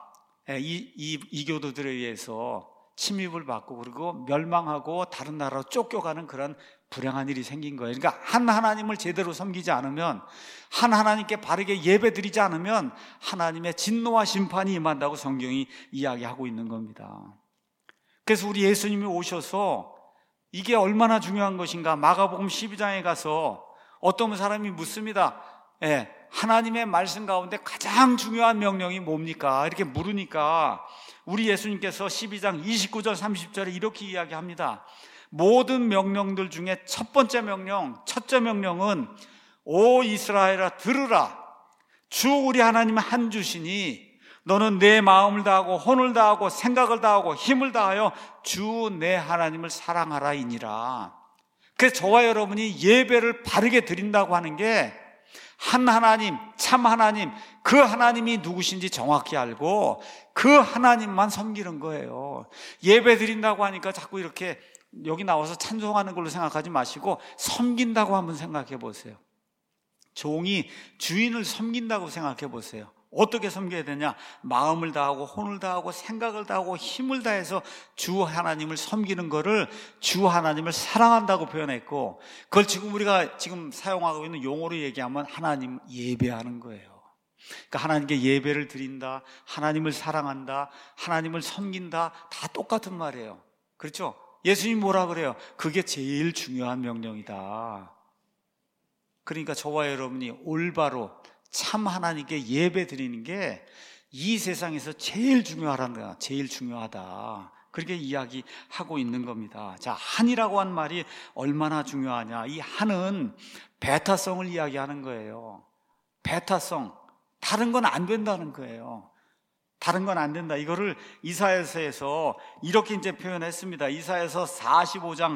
이교도들에 의해서 침입을 받고 그리고 멸망하고 다른 나라로 쫓겨가는 그런 불행한 일이 생긴 거예요. 그러니까 한 하나님을 제대로 섬기지 않으면, 한 하나님께 바르게 예배드리지 않으면 하나님의 진노와 심판이 임한다고 성경이 이야기하고 있는 겁니다. 그래서 우리 예수님이 오셔서 이게 얼마나 중요한 것인가. 마가복음 12장에 가서 어떤 사람이 묻습니다. 하나님의 말씀 가운데 가장 중요한 명령이 뭡니까? 이렇게 물으니까 우리 예수님께서 12장 29절 30절에 이렇게 이야기합니다. 모든 명령들 중에 첫 번째 명령, 첫째 명령은 오 이스라엘아 들으라. 주 우리 하나님은 한 주시니 너는 내 마음을 다하고 혼을 다하고 생각을 다하고 힘을 다하여 주 내 하나님을 사랑하라이니라. 그래서 저와 여러분이 예배를 바르게 드린다고 하는 게 한 하나님, 참 하나님, 그 하나님이 누구신지 정확히 알고 그 하나님만 섬기는 거예요. 예배 드린다고 하니까 자꾸 이렇게 여기 나와서 찬송하는 걸로 생각하지 마시고 섬긴다고 한번 생각해 보세요. 종이 주인을 섬긴다고 생각해 보세요. 어떻게 섬겨야 되냐? 마음을 다하고 혼을 다하고 생각을 다하고 힘을 다해서 주 하나님을 섬기는 거를 주 하나님을 사랑한다고 표현했고, 그걸 지금 우리가 지금 사용하고 있는 용어로 얘기하면 하나님 예배하는 거예요. 그러니까 하나님께 예배를 드린다, 하나님을 사랑한다, 하나님을 섬긴다, 다 똑같은 말이에요. 그렇죠? 예수님이 뭐라 그래요? 그게 제일 중요한 명령이다. 그러니까 저와 여러분이 올바로 참 하나님께 예배 드리는 게 이 세상에서 제일 중요하다는 거야. 제일 중요하다. 그렇게 이야기하고 있는 겁니다. 자, 한이라고 한 말이 얼마나 중요하냐. 이 한은 배타성을 이야기하는 거예요. 배타성. 다른 건 안 된다는 거예요. 다른 건 안 된다. 이거를 이사야서에서 이렇게 이제 표현했습니다. 이사야서 42장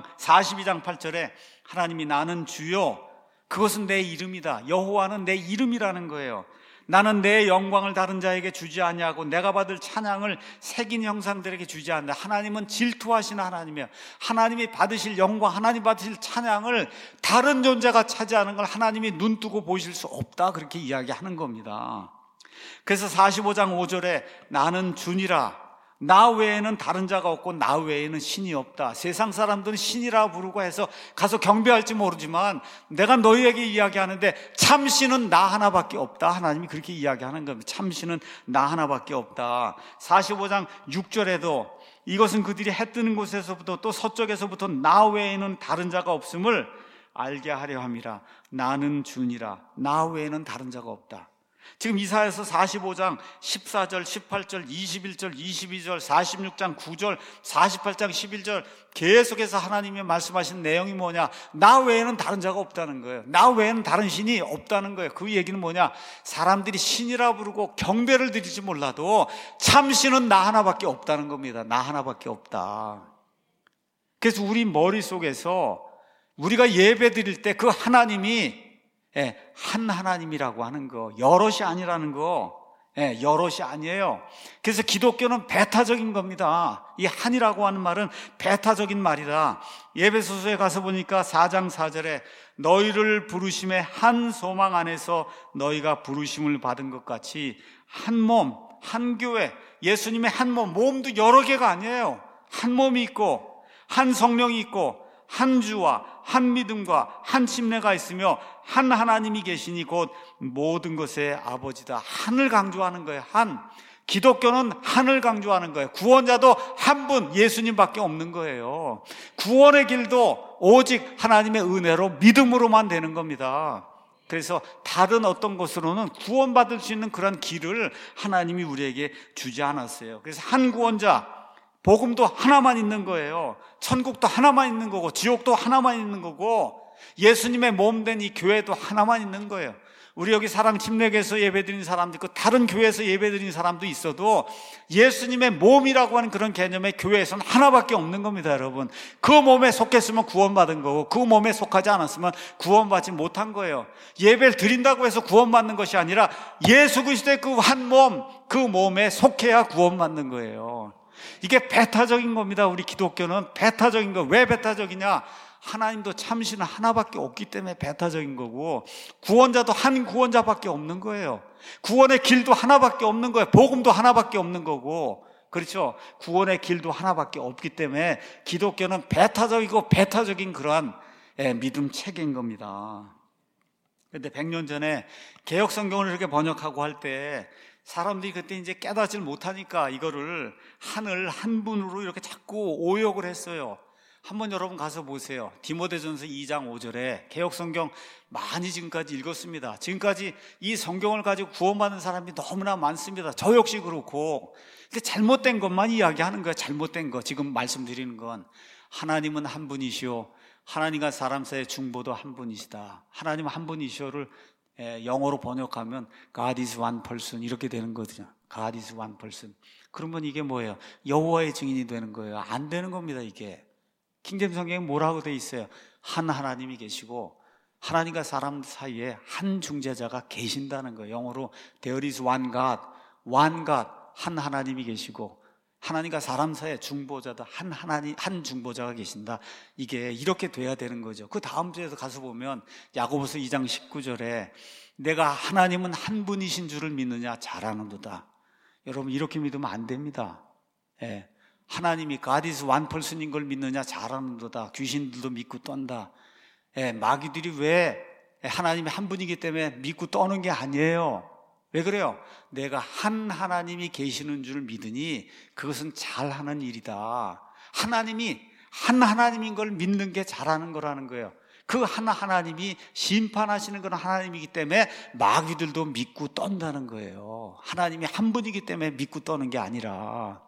8절에 하나님이 나는 주요 그것은 내 이름이다. 여호와는 내 이름이라는 거예요. 나는 내 영광을 다른 자에게 주지 아니하고 내가 받을 찬양을 새긴 형상들에게 주지 않는다. 하나님은 질투하시는 하나님이에요. 하나님이 받으실 영광, 하나님 받으실 찬양을 다른 존재가 차지하는 걸 하나님이 눈 뜨고 보실 수 없다. 그렇게 이야기하는 겁니다. 그래서 45장 5절에 나는 주니라. 나 외에는 다른 자가 없고 나 외에는 신이 없다. 세상 사람들은 신이라 부르고 해서 가서 경배할지 모르지만 내가 너희에게 이야기하는데 참신은 나 하나밖에 없다. 하나님이 그렇게 이야기하는 겁니다. 참신은 나 하나밖에 없다. 45장 6절에도 이것은 그들이 해 뜨는 곳에서부터 또 서쪽에서부터 나 외에는 다른 자가 없음을 알게 하려 함이라. 나는 주니라. 나 외에는 다른 자가 없다. 지금 이사야서 45장 14절, 18절, 21절, 22절, 46장 9절, 48장 11절 계속해서 하나님이 말씀하신 내용이 뭐냐? 나 외에는 다른 자가 없다는 거예요. 나 외에는 다른 신이 없다는 거예요. 그 얘기는 뭐냐? 사람들이 신이라 부르고 경배를 드릴지 몰라도 참신은 나 하나밖에 없다는 겁니다. 나 하나밖에 없다. 그래서 우리 머릿속에서 우리가 예배 드릴 때 그 하나님이 한 하나님이라고 하는 거, 여럿이 아니라는 거, 여럿이 아니에요. 그래서 기독교는 배타적인 겁니다. 이 한이라고 하는 말은 배타적인 말이다. 에베소서에 가서 보니까 4장 4절에 너희를 부르심의 한 소망 안에서 너희가 부르심을 받은 것 같이 한 몸, 한 교회, 예수님의 한 몸, 몸도 여러 개가 아니에요. 한 몸이 있고 한 성령이 있고 한 주와 한 믿음과 한 침례가 있으며 한 하나님이 계시니 곧 모든 것의 아버지다. 한을 강조하는 거예요. 한. 기독교는 한을 강조하는 거예요. 구원자도 한 분, 예수님밖에 없는 거예요. 구원의 길도 오직 하나님의 은혜로 믿음으로만 되는 겁니다. 그래서 다른 어떤 것으로는 구원받을 수 있는 그런 길을 하나님이 우리에게 주지 않았어요. 그래서 한 구원자, 복음도 하나만 있는 거예요. 천국도 하나만 있는 거고 지옥도 하나만 있는 거고 예수님의 몸 된 이 교회도 하나만 있는 거예요. 우리 여기 사랑 침례교에서 예배드리는 사람도 있고 다른 교회에서 예배드리는 사람도 있어도 예수님의 몸이라고 하는 그런 개념의 교회에서는 하나밖에 없는 겁니다, 여러분. 그 몸에 속했으면 구원받은 거고 그 몸에 속하지 않았으면 구원받지 못한 거예요. 예배를 드린다고 해서 구원받는 것이 아니라 예수 그리스도의 그 한 몸, 그 몸에 속해야 구원받는 거예요. 이게 배타적인 겁니다. 우리 기독교는 배타적인 거. 왜 배타적이냐? 하나님도 참신은 하나밖에 없기 때문에 배타적인 거고, 구원자도 한 구원자밖에 없는 거예요. 구원의 길도 하나밖에 없는 거예요. 복음도 하나밖에 없는 거고, 그렇죠? 구원의 길도 하나밖에 없기 때문에 기독교는 배타적이고 배타적인 그러한 믿음 체계인 겁니다. 그런데 100년 전에 개역 성경을 이렇게 번역하고 할 때 사람들이 그때 이제 깨닫지 못하니까 이거를 한을 한 분으로 이렇게 자꾸 오역을 했어요. 한번 여러분 가서 보세요. 디모데전서 2장 5절에 개역 성경 많이 지금까지 읽었습니다. 지금까지 이 성경을 가지고 구원받는 사람이 너무나 많습니다. 저 역시 그렇고. 근데 잘못된 것만 이야기하는 거예요. 잘못된 거. 지금 말씀드리는 건 하나님은 한 분이시오. 하나님과 사람 사이의 중보도 한 분이시다. 하나님 한 분이시오를 영어로 번역하면 God is one person 이렇게 되는 거거든요. God is one person. 그러면 이게 뭐예요? 여호와의 증인이 되는 거예요. 안 되는 겁니다, 이게. 킹제임 성경에 뭐라고 돼 있어요? 한 하나님이 계시고 하나님과 사람 사이에 한 중재자가 계신다는 거예요. 영어로 There is one God, one God, 한 하나님이 계시고 하나님과 사람 사이에 중보자도 한 하나님, 한 중보자가 계신다. 이게 이렇게 돼야 되는 거죠. 그 다음 주에서 가서 보면 야고보서 2장 19절에 내가 하나님은 한 분이신 줄을 믿느냐 잘하는도다. 여러분 이렇게 믿으면 안 됩니다. 예. 하나님이 God is one person인 걸 믿느냐 잘하는도다. 귀신들도 믿고 떤다. 예, 마귀들이 왜 하나님이 한 분이기 때문에 믿고 떠는 게 아니에요. 왜 그래요? 내가 한 하나님이 계시는 줄 믿으니 그것은 잘하는 일이다. 하나님이 한 하나님인 걸 믿는 게 잘하는 거라는 거예요. 그 한 하나님이 심판하시는 그런 하나님이기 때문에 마귀들도 믿고 떤다는 거예요. 하나님이 한 분이기 때문에 믿고 떠는 게 아니라.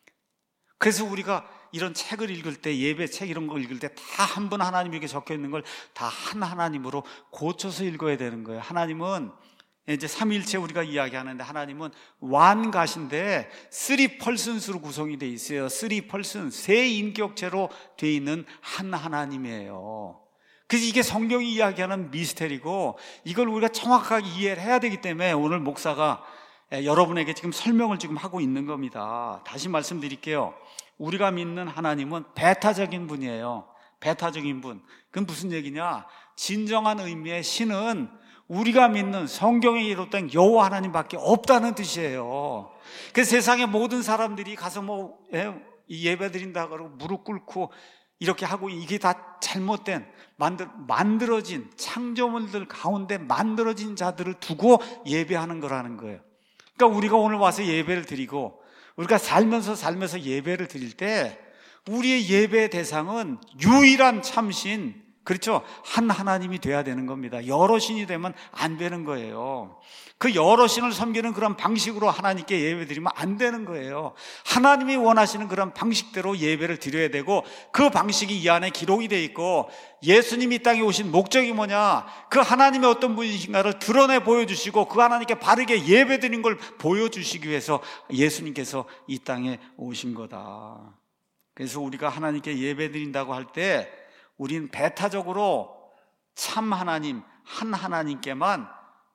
그래서 우리가 이런 책을 읽을 때, 예배 책 이런 거 읽을 때 다 한 분 하나님 이렇게 적혀 있는 걸 다 한 하나님으로 고쳐서 읽어야 되는 거예요. 하나님은 이제 삼위일체 우리가 이야기하는데 하나님은 one God인데 three persons로 구성이 되어 있어요. three person, 세 인격체로 되어 있는 한 하나님이에요. 그래서 이게 성경이 이야기하는 미스테리고 이걸 우리가 정확하게 이해를 해야 되기 때문에 오늘 목사가 여러분에게 지금 설명을 지금 하고 있는 겁니다. 다시 말씀드릴게요. 우리가 믿는 하나님은 배타적인 분이에요. 배타적인 분. 그건 무슨 얘기냐? 진정한 의미의 신은 우리가 믿는 성경에 기록된 여호와 하나님밖에 없다는 뜻이에요. 그래서 세상의 모든 사람들이 가서 예배 드린다 그러고 무릎 꿇고 이렇게 하고 이게 다 잘못된 만들어진 창조물들 가운데 만들어진 자들을 두고 예배하는 거라는 거예요. 그러니까 우리가 오늘 와서 예배를 드리고 우리가 살면서 예배를 드릴 때 우리의 예배의 대상은 유일한 참신, 그렇죠? 한 하나님이 돼야 되는 겁니다. 여러 신이 되면 안 되는 거예요. 그 여러 신을 섬기는 그런 방식으로 하나님께 예배 드리면 안 되는 거예요. 하나님이 원하시는 그런 방식대로 예배를 드려야 되고 그 방식이 이 안에 기록이 되어 있고 예수님이 이 땅에 오신 목적이 뭐냐? 그 하나님의 어떤 분이신가를 드러내 보여주시고 그 하나님께 바르게 예배 드리는 걸 보여주시기 위해서 예수님께서 이 땅에 오신 거다. 그래서 우리가 하나님께 예배 드린다고 할 때 우린 배타적으로 참 하나님, 한 하나님께만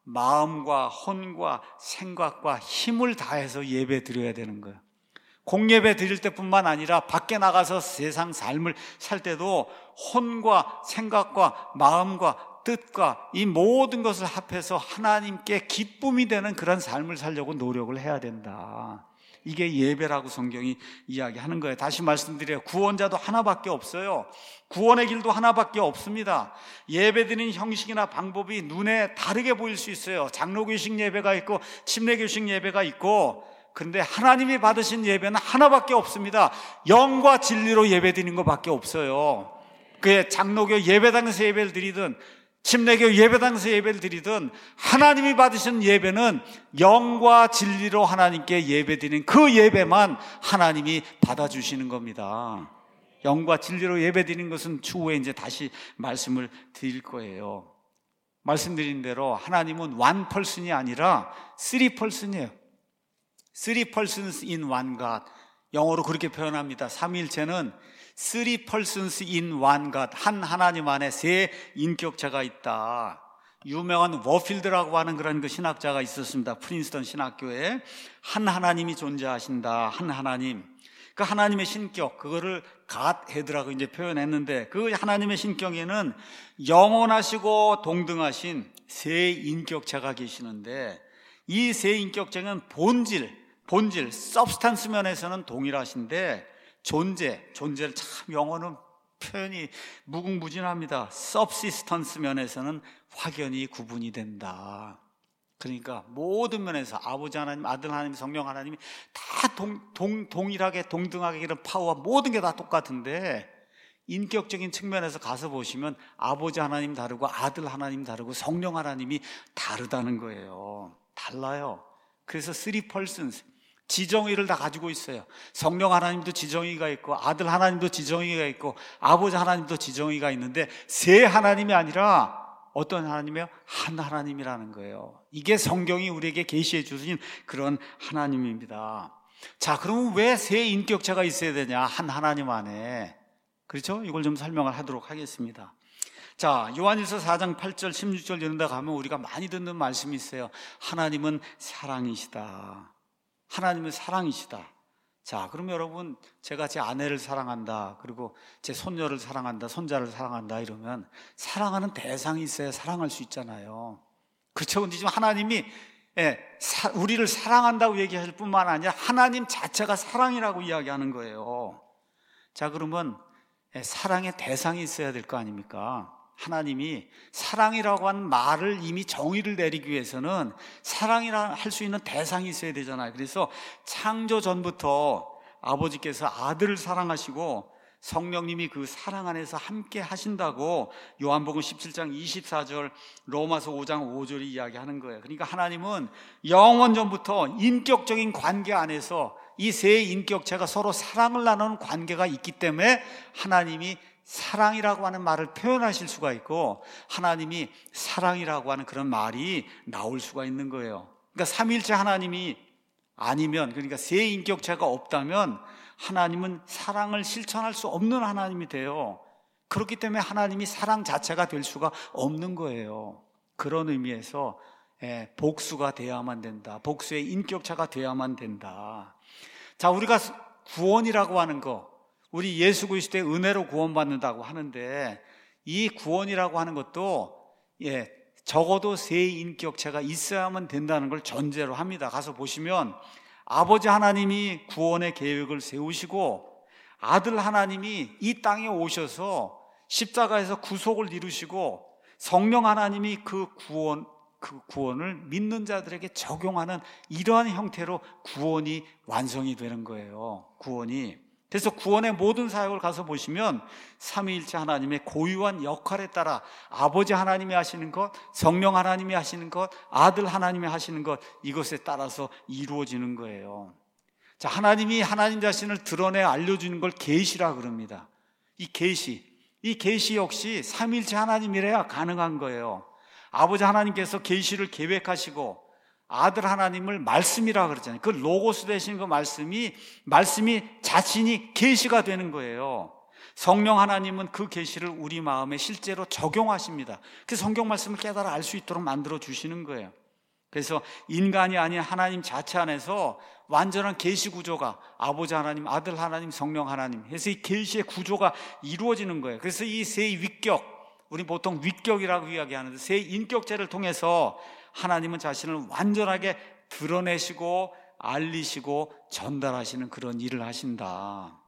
마음과 혼과 생각과 힘을 다해서 예배 드려야 되는 거예요. 공예배 드릴 때뿐만 아니라 밖에 나가서 세상 삶을 살 때도 혼과 생각과 마음과 뜻과 이 모든 것을 합해서 하나님께 기쁨이 되는 그런 삶을 살려고 노력을 해야 된다. 이게 예배라고 성경이 이야기하는 거예요. 다시 말씀드려요. 구원자도 하나밖에 없어요. 구원의 길도 하나밖에 없습니다. 예배드리는 형식이나 방법이 눈에 다르게 보일 수 있어요. 장로교식 예배가 있고 침례교식 예배가 있고, 그런데 하나님이 받으신 예배는 하나밖에 없습니다. 영과 진리로 예배드리는 것밖에 없어요. 그게 장로교 예배당에서 예배를 드리든 침례교 예배당에서 예배를 드리든 하나님이 받으신 예배는 영과 진리로 하나님께 예배드리는 그 예배만 하나님이 받아주시는 겁니다. 영과 진리로 예배드리는 것은 추후에 이제 다시 말씀을 드릴 거예요. 말씀드린 대로 하나님은 one person이 아니라 three person이에요. three persons in one God. 영어로 그렇게 표현합니다. 삼위일체는 three persons in one God. 한 하나님 안에 세 인격체가 있다. 유명한 워필드라고 하는 그런 그 신학자가 있었습니다. 프린스턴 신학교에. 한 하나님이 존재하신다. 한 하나님. 그 하나님의 신격, 그거를 Godhead라고 이제 표현했는데, 그 하나님의 신격에는 영원하시고 동등하신 세 인격체가 계시는데, 이 세 인격체는 본질, substance 면에서는 동일하신데, 존재를 참 영어는 표현이 무궁무진합니다. subsistence 면에서는 확연히 구분이 된다. 그러니까 모든 면에서 아버지 하나님, 아들 하나님, 성령 하나님이 다 동일하게 동등하게 이런 파워와 모든 게 다 똑같은데, 인격적인 측면에서 가서 보시면 아버지 하나님 다르고 아들 하나님 다르고 성령 하나님이 다르다는 거예요. 달라요. 그래서 three persons, 지정의를 다 가지고 있어요. 성령 하나님도 지정의가 있고 아들 하나님도 지정의가 있고 아버지 하나님도 지정의가 있는데, 세 하나님이 아니라 어떤 하나님이요? 한 하나님이라는 거예요. 이게 성경이 우리에게 계시해 주신 그런 하나님입니다. 자, 그러면 왜 세 인격체가 있어야 되냐? 한 하나님 안에. 그렇죠? 이걸 좀 설명을 하도록 하겠습니다. 자, 요한일서 4장 8절 16절 이런 데 가면 우리가 많이 듣는 말씀이 있어요. 하나님은 사랑이시다. 하나님은 사랑이시다. 자, 그럼 여러분, 제가 제 아내를 사랑한다, 그리고 제 손녀를 사랑한다, 손자를 사랑한다 이러면 사랑하는 대상이 있어야 사랑할 수 있잖아요. 그렇죠? 근데 지금 하나님이 우리를 사랑한다고 얘기할 뿐만 아니라 하나님 자체가 사랑이라고 이야기하는 거예요. 자, 그러면 사랑의 대상이 있어야 될 거 아닙니까? 하나님이 사랑이라고 하는 말을 이미 정의를 내리기 위해서는 사랑이라 할 수 있는 대상이 있어야 되잖아요. 그래서 창조 전부터 아버지께서 아들을 사랑하시고 성령님이 그 사랑 안에서 함께 하신다고 요한복음 17장 24절, 로마서 5장 5절이 이야기하는 거예요. 그러니까 하나님은 영원 전부터 인격적인 관계 안에서 이 세 인격체가 서로 사랑을 나누는 관계가 있기 때문에 하나님이 사랑이라고 하는 말을 표현하실 수가 있고, 하나님이 사랑이라고 하는 그런 말이 나올 수가 있는 거예요. 그러니까 삼위일체 하나님이 아니면, 그러니까 세 인격체가 없다면 하나님은 사랑을 실천할 수 없는 하나님이 돼요. 그렇기 때문에 하나님이 사랑 자체가 될 수가 없는 거예요. 그런 의미에서 복수가 되어야만 된다. 복수의 인격체가 되어야만 된다. 자, 우리가 구원이라고 하는 거, 우리 예수 그리스도의 은혜로 구원받는다고 하는데, 이 구원이라고 하는 것도 적어도 세 인격체가 있어야만 된다는 걸 전제로 합니다. 가서 보시면 아버지 하나님이 구원의 계획을 세우시고 아들 하나님이 이 땅에 오셔서 십자가에서 구속을 이루시고 성령 하나님이 그 구원을 믿는 자들에게 적용하는 이러한 형태로 구원이 완성이 되는 거예요. 구원이. 그래서 구원의 모든 사역을 가서 보시면 삼위일체 하나님의 고유한 역할에 따라 아버지 하나님이 하시는 것, 성령 하나님이 하시는 것, 아들 하나님이 하시는 것, 이것에 따라서 이루어지는 거예요. 자, 하나님이 하나님 자신을 드러내 알려주는 걸 계시라 그럽니다. 이 계시 역시 삼위일체 하나님이래야 가능한 거예요. 아버지 하나님께서 계시를 계획하시고 아들 하나님을 말씀이라 그랬잖아요. 그 로고스 되신 그 말씀이 자신이 계시가 되는 거예요. 성령 하나님은 그 계시를 우리 마음에 실제로 적용하십니다. 그 성경 말씀을 깨달아 알 수 있도록 만들어 주시는 거예요. 그래서 인간이 아닌 하나님 자체 안에서 완전한 계시 구조가 아버지 하나님, 아들 하나님, 성령 하나님 해서 이 계시의 구조가 이루어지는 거예요. 그래서 이 세 위격, 우리 보통 위격이라고 이야기하는데, 세 인격체를 통해서 하나님은 자신을 완전하게 드러내시고 알리시고 전달하시는 그런 일을 하신다.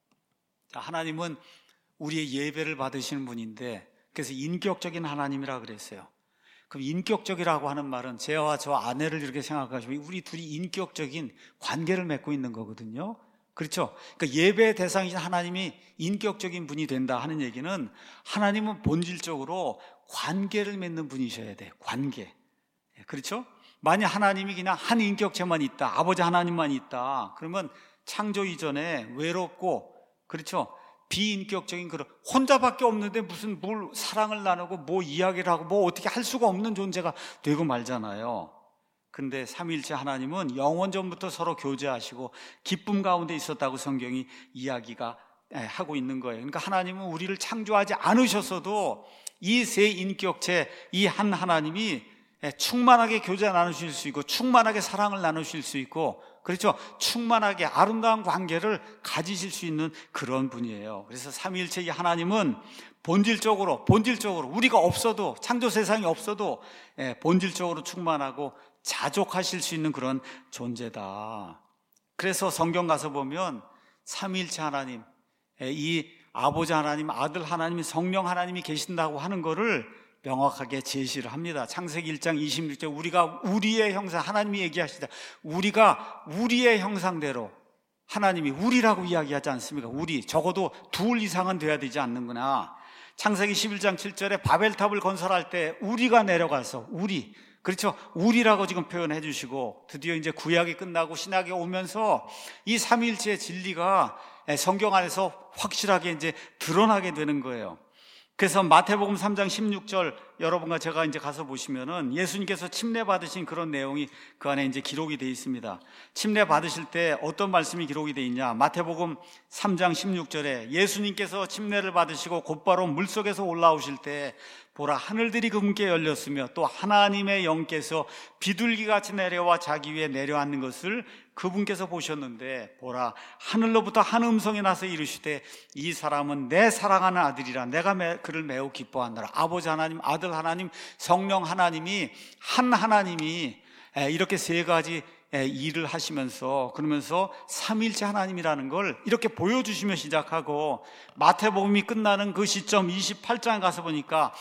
하나님은 우리의 예배를 받으시는 분인데, 그래서 인격적인 하나님이라 그랬어요. 그럼 인격적이라고 하는 말은 제와 저 아내를 이렇게 생각하시면 우리 둘이 인격적인 관계를 맺고 있는 거거든요. 그렇죠? 그러니까 예배의 대상이신 하나님이 인격적인 분이 된다 하는 얘기는 하나님은 본질적으로 관계를 맺는 분이셔야 돼요. 관계. 그렇죠? 만약 하나님이 그냥 한 인격체만 있다, 아버지 하나님만 있다, 그러면 창조 이전에 외롭고, 그렇죠? 비인격적인 그런, 혼자밖에 없는데 무슨 뭘 사랑을 나누고 뭐 이야기를 하고 뭐 어떻게 할 수가 없는 존재가 되고 말잖아요. 근데 삼위일체 하나님은 영원 전부터 서로 교제하시고 기쁨 가운데 있었다고 성경이 이야기가 하고 있는 거예요. 그러니까 하나님은 우리를 창조하지 않으셨어도 이 세 인격체, 이 한 하나님이 충만하게 교제 나누실 수 있고 충만하게 사랑을 나누실 수 있고, 그렇죠, 충만하게 아름다운 관계를 가지실 수 있는 그런 분이에요. 그래서 삼위일체 이 하나님은 본질적으로 우리가 없어도, 창조 세상이 없어도 본질적으로 충만하고 자족하실 수 있는 그런 존재다. 그래서 성경 가서 보면 삼위일체 하나님, 이 아버지 하나님, 아들 하나님, 성령 하나님이 계신다고 하는 거를 명확하게 제시를 합니다. 창세기 1장 26절, 우리가 우리의 형상, 하나님이 얘기하시다, 우리가 우리의 형상대로, 하나님이 우리라고 이야기하지 않습니까? 우리, 적어도 둘 이상은 돼야 되지 않는구나. 창세기 11장 7절에 바벨탑을 건설할 때 우리가 내려가서, 우리, 그렇죠, 우리라고 지금 표현해 주시고, 드디어 이제 구약이 끝나고 신약이 오면서 이 삼위일체의 진리가 성경 안에서 확실하게 이제 드러나게 되는 거예요. 그래서 마태복음 3장 16절, 여러분과 제가 이제 가서 보시면은 예수님께서 침례 받으신 그런 내용이 그 안에 이제 기록이 되어 있습니다. 침례 받으실 때 어떤 말씀이 기록이 되어 있냐? 마태복음 3장 16절에 예수님께서 침례를 받으시고 곧바로 물속에서 올라오실 때 보라, 하늘들이 그분께 열렸으며 또 하나님의 영께서 비둘기같이 내려와 자기 위에 내려앉는 것을 그분께서 보셨는데, 보라, 하늘로부터 한 음성이 나서 이르시되 이 사람은 내 사랑하는 아들이라, 내가 그를 매우 기뻐한다라. 아버지 하나님, 아들 하나님, 성령 하나님이, 한 하나님이 이렇게 세 가지 일을 하시면서, 그러면서 삼위일체 하나님이라는 걸 이렇게 보여주시며 시작하고, 마태복음이 끝나는 그 시점 28장에 가서 보니까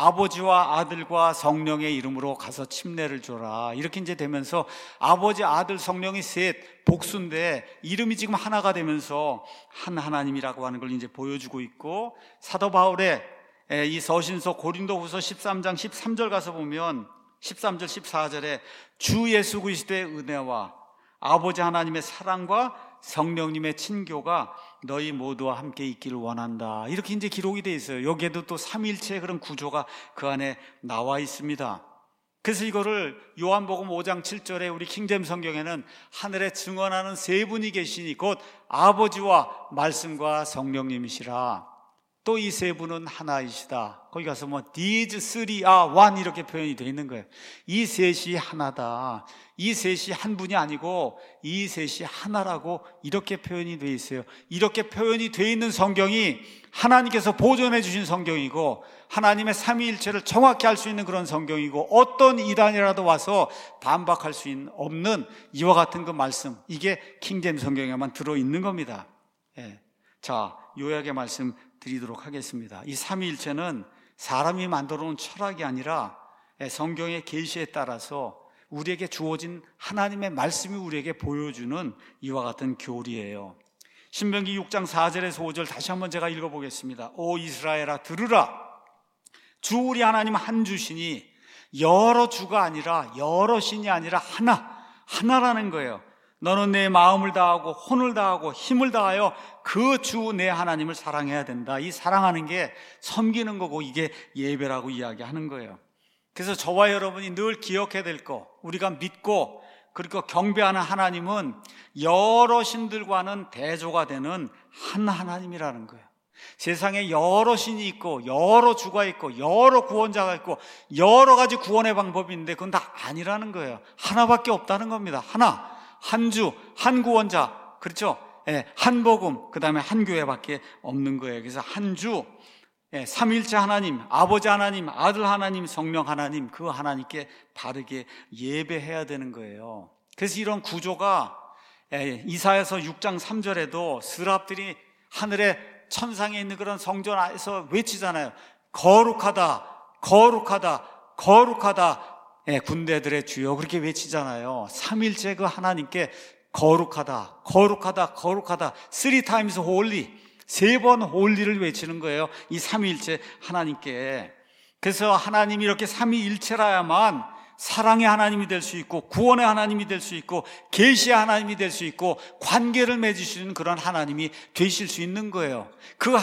아버지와 아들과 성령의 이름으로 가서 침례를 줘라, 이렇게 이제 되면서 아버지, 아들, 성령이 셋 복수인데 이름이 지금 하나가 되면서 한 하나님이라고 하는 걸 이제 보여주고 있고, 사도 바울의 이 서신서 고린도후서 13장 13절 가서 보면 13절 14절에 주 예수 그리스도의 은혜와 아버지 하나님의 사랑과 성령님의 친교가 너희 모두와 함께 있기를 원한다, 이렇게 이제 기록이 되어 있어요. 여기에도 또 삼위일체의 그런 구조가 그 안에 나와 있습니다. 그래서 이거를 요한복음 5장 7절에 우리 킹제임스 성경에는 하늘에 증언하는 세 분이 계시니 곧 아버지와 말씀과 성령님이시라. 또 이 세 분은 하나이시다. 거기 가서 뭐 these three are one 이렇게 표현이 되어 있는 거예요. 이 셋이 하나다. 이 셋이 한 분이 아니고 이 셋이 하나라고 이렇게 표현이 되어 있어요. 이렇게 표현이 되어 있는 성경이 하나님께서 보존해 주신 성경이고, 하나님의 삼위일체를 정확히 알 수 있는 그런 성경이고, 어떤 이단이라도 와서 반박할 수 없는 이와 같은 그 말씀, 이게 킹제임스 성경에만 들어있는 겁니다. 자, 요약의 말씀 드리도록 하겠습니다. 이 삼위일체는 사람이 만들어 놓은 철학이 아니라 성경의 계시에 따라서 우리에게 주어진 하나님의 말씀이 우리에게 보여주는 이와 같은 교리예요. 신명기 6장 4절에서 5절 다시 한번 제가 읽어보겠습니다. 오 이스라엘아, 들으라. 주 우리 하나님 한 주시니 여러 주가 아니라, 여러 신이 아니라 하나라는 거예요. 너는 내 마음을 다하고 혼을 다하고 힘을 다하여 그 주 내 하나님을 사랑해야 된다. 이 사랑하는 게 섬기는 거고, 이게 예배라고 이야기하는 거예요. 그래서 저와 여러분이 늘 기억해야 될 거, 우리가 믿고 그리고 경배하는 하나님은 여러 신들과는 대조가 되는 한 하나님이라는 거예요. 세상에 여러 신이 있고 여러 주가 있고 여러 구원자가 있고 여러 가지 구원의 방법이 있는데 그건 다 아니라는 거예요. 하나밖에 없다는 겁니다. 하나, 한 주, 한 구원자, 그렇죠? 한 복음, 그 다음에 한 교회밖에 없는 거예요. 그래서 한 주, 삼위일체 하나님, 아버지 하나님, 아들 하나님, 성령 하나님, 그 하나님께 바르게 예배해야 되는 거예요. 그래서 이런 구조가 이사야서 6장 3절에도 스랍들이 하늘에 천상에 있는 그런 성전 안에서 외치잖아요. 거룩하다, 거룩하다, 거룩하다, 군대들의 주여, 그렇게 외치잖아요. 삼위일체 그 하나님께 거룩하다, 거룩하다, 거룩하다, 3times holy, 3번 홀리를 외치는 거예요. 이 삼위일체 하나님께. 그래서 하나님이 이렇게 삼위일체라야만 사랑의 하나님이 될 수 있고, 구원의 하나님이 될 수 있고, 계시의 하나님이 될 수 있고, 관계를 맺으시는 그런 하나님이 되실 수 있는 거예요. 그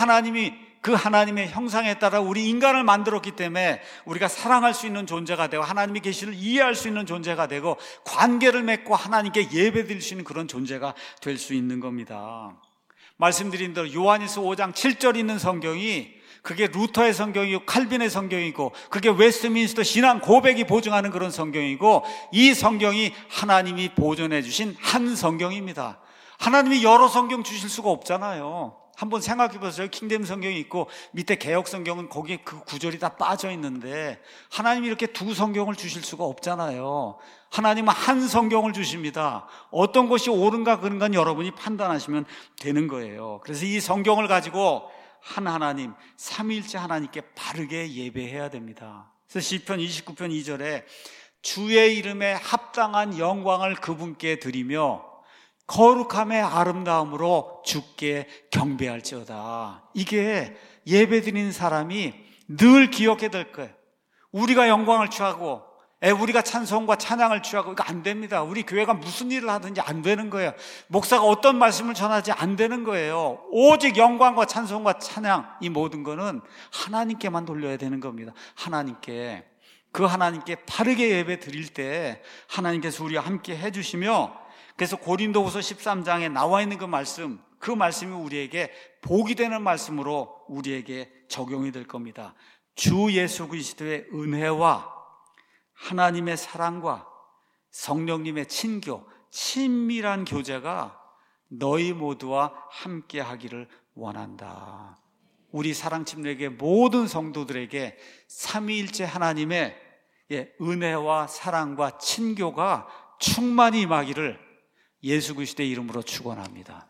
하나님의 형상에 따라 우리 인간을 만들었기 때문에 우리가 사랑할 수 있는 존재가 되고, 하나님의 계시를 이해할 수 있는 존재가 되고, 관계를 맺고 하나님께 예배드릴 수 있는 그런 존재가 될 수 있는 겁니다. 말씀드린 대로 요한일서 5장 7절 있는 성경이, 그게 루터의 성경이고 칼빈의 성경이고, 그게 웨스트민스터 신앙 고백이 보증하는 그런 성경이고, 이 성경이 하나님이 보존해 주신 한 성경입니다. 하나님이 여러 성경 주실 수가 없잖아요. 한번 생각해 보세요. 킹덤 성경이 있고 밑에 개역 성경은 거기에 그 구절이 다 빠져 있는데, 하나님이 이렇게 두 성경을 주실 수가 없잖아요. 하나님은 한 성경을 주십니다. 어떤 것이 옳은가 그른가 여러분이 판단하시면 되는 거예요. 그래서 이 성경을 가지고 한 하나님, 삼위일체 하나님께 바르게 예배해야 됩니다. 그래서 시편 29편 2절에 주의 이름에 합당한 영광을 그분께 드리며 거룩함의 아름다움으로 주께 경배할지어다. 이게 예배드리는 사람이 늘 기억해야 될 거예요. 우리가 영광을 취하고 우리가 찬송과 찬양을 취하고 이거 안 됩니다. 우리 교회가 무슨 일을 하든지 안 되는 거예요. 목사가 어떤 말씀을 전하지 안 되는 거예요. 오직 영광과 찬송과 찬양, 이 모든 거는 하나님께만 돌려야 되는 겁니다. 하나님께. 그 하나님께 바르게 예배 드릴 때 하나님께서 우리와 함께 해주시며, 그래서 고린도후서 13장에 나와 있는 그 말씀이 우리에게 복이 되는 말씀으로 우리에게 적용이 될 겁니다. 주 예수 그리스도의 은혜와 하나님의 사랑과 성령님의 친교, 친밀한 교제가 너희 모두와 함께 하기를 원한다. 우리 사랑침례교회 모든 성도들에게 삼위일체 하나님의 은혜와 사랑과 친교가 충만히 임하기를 예수 그리스도의 이름으로 축원합니다.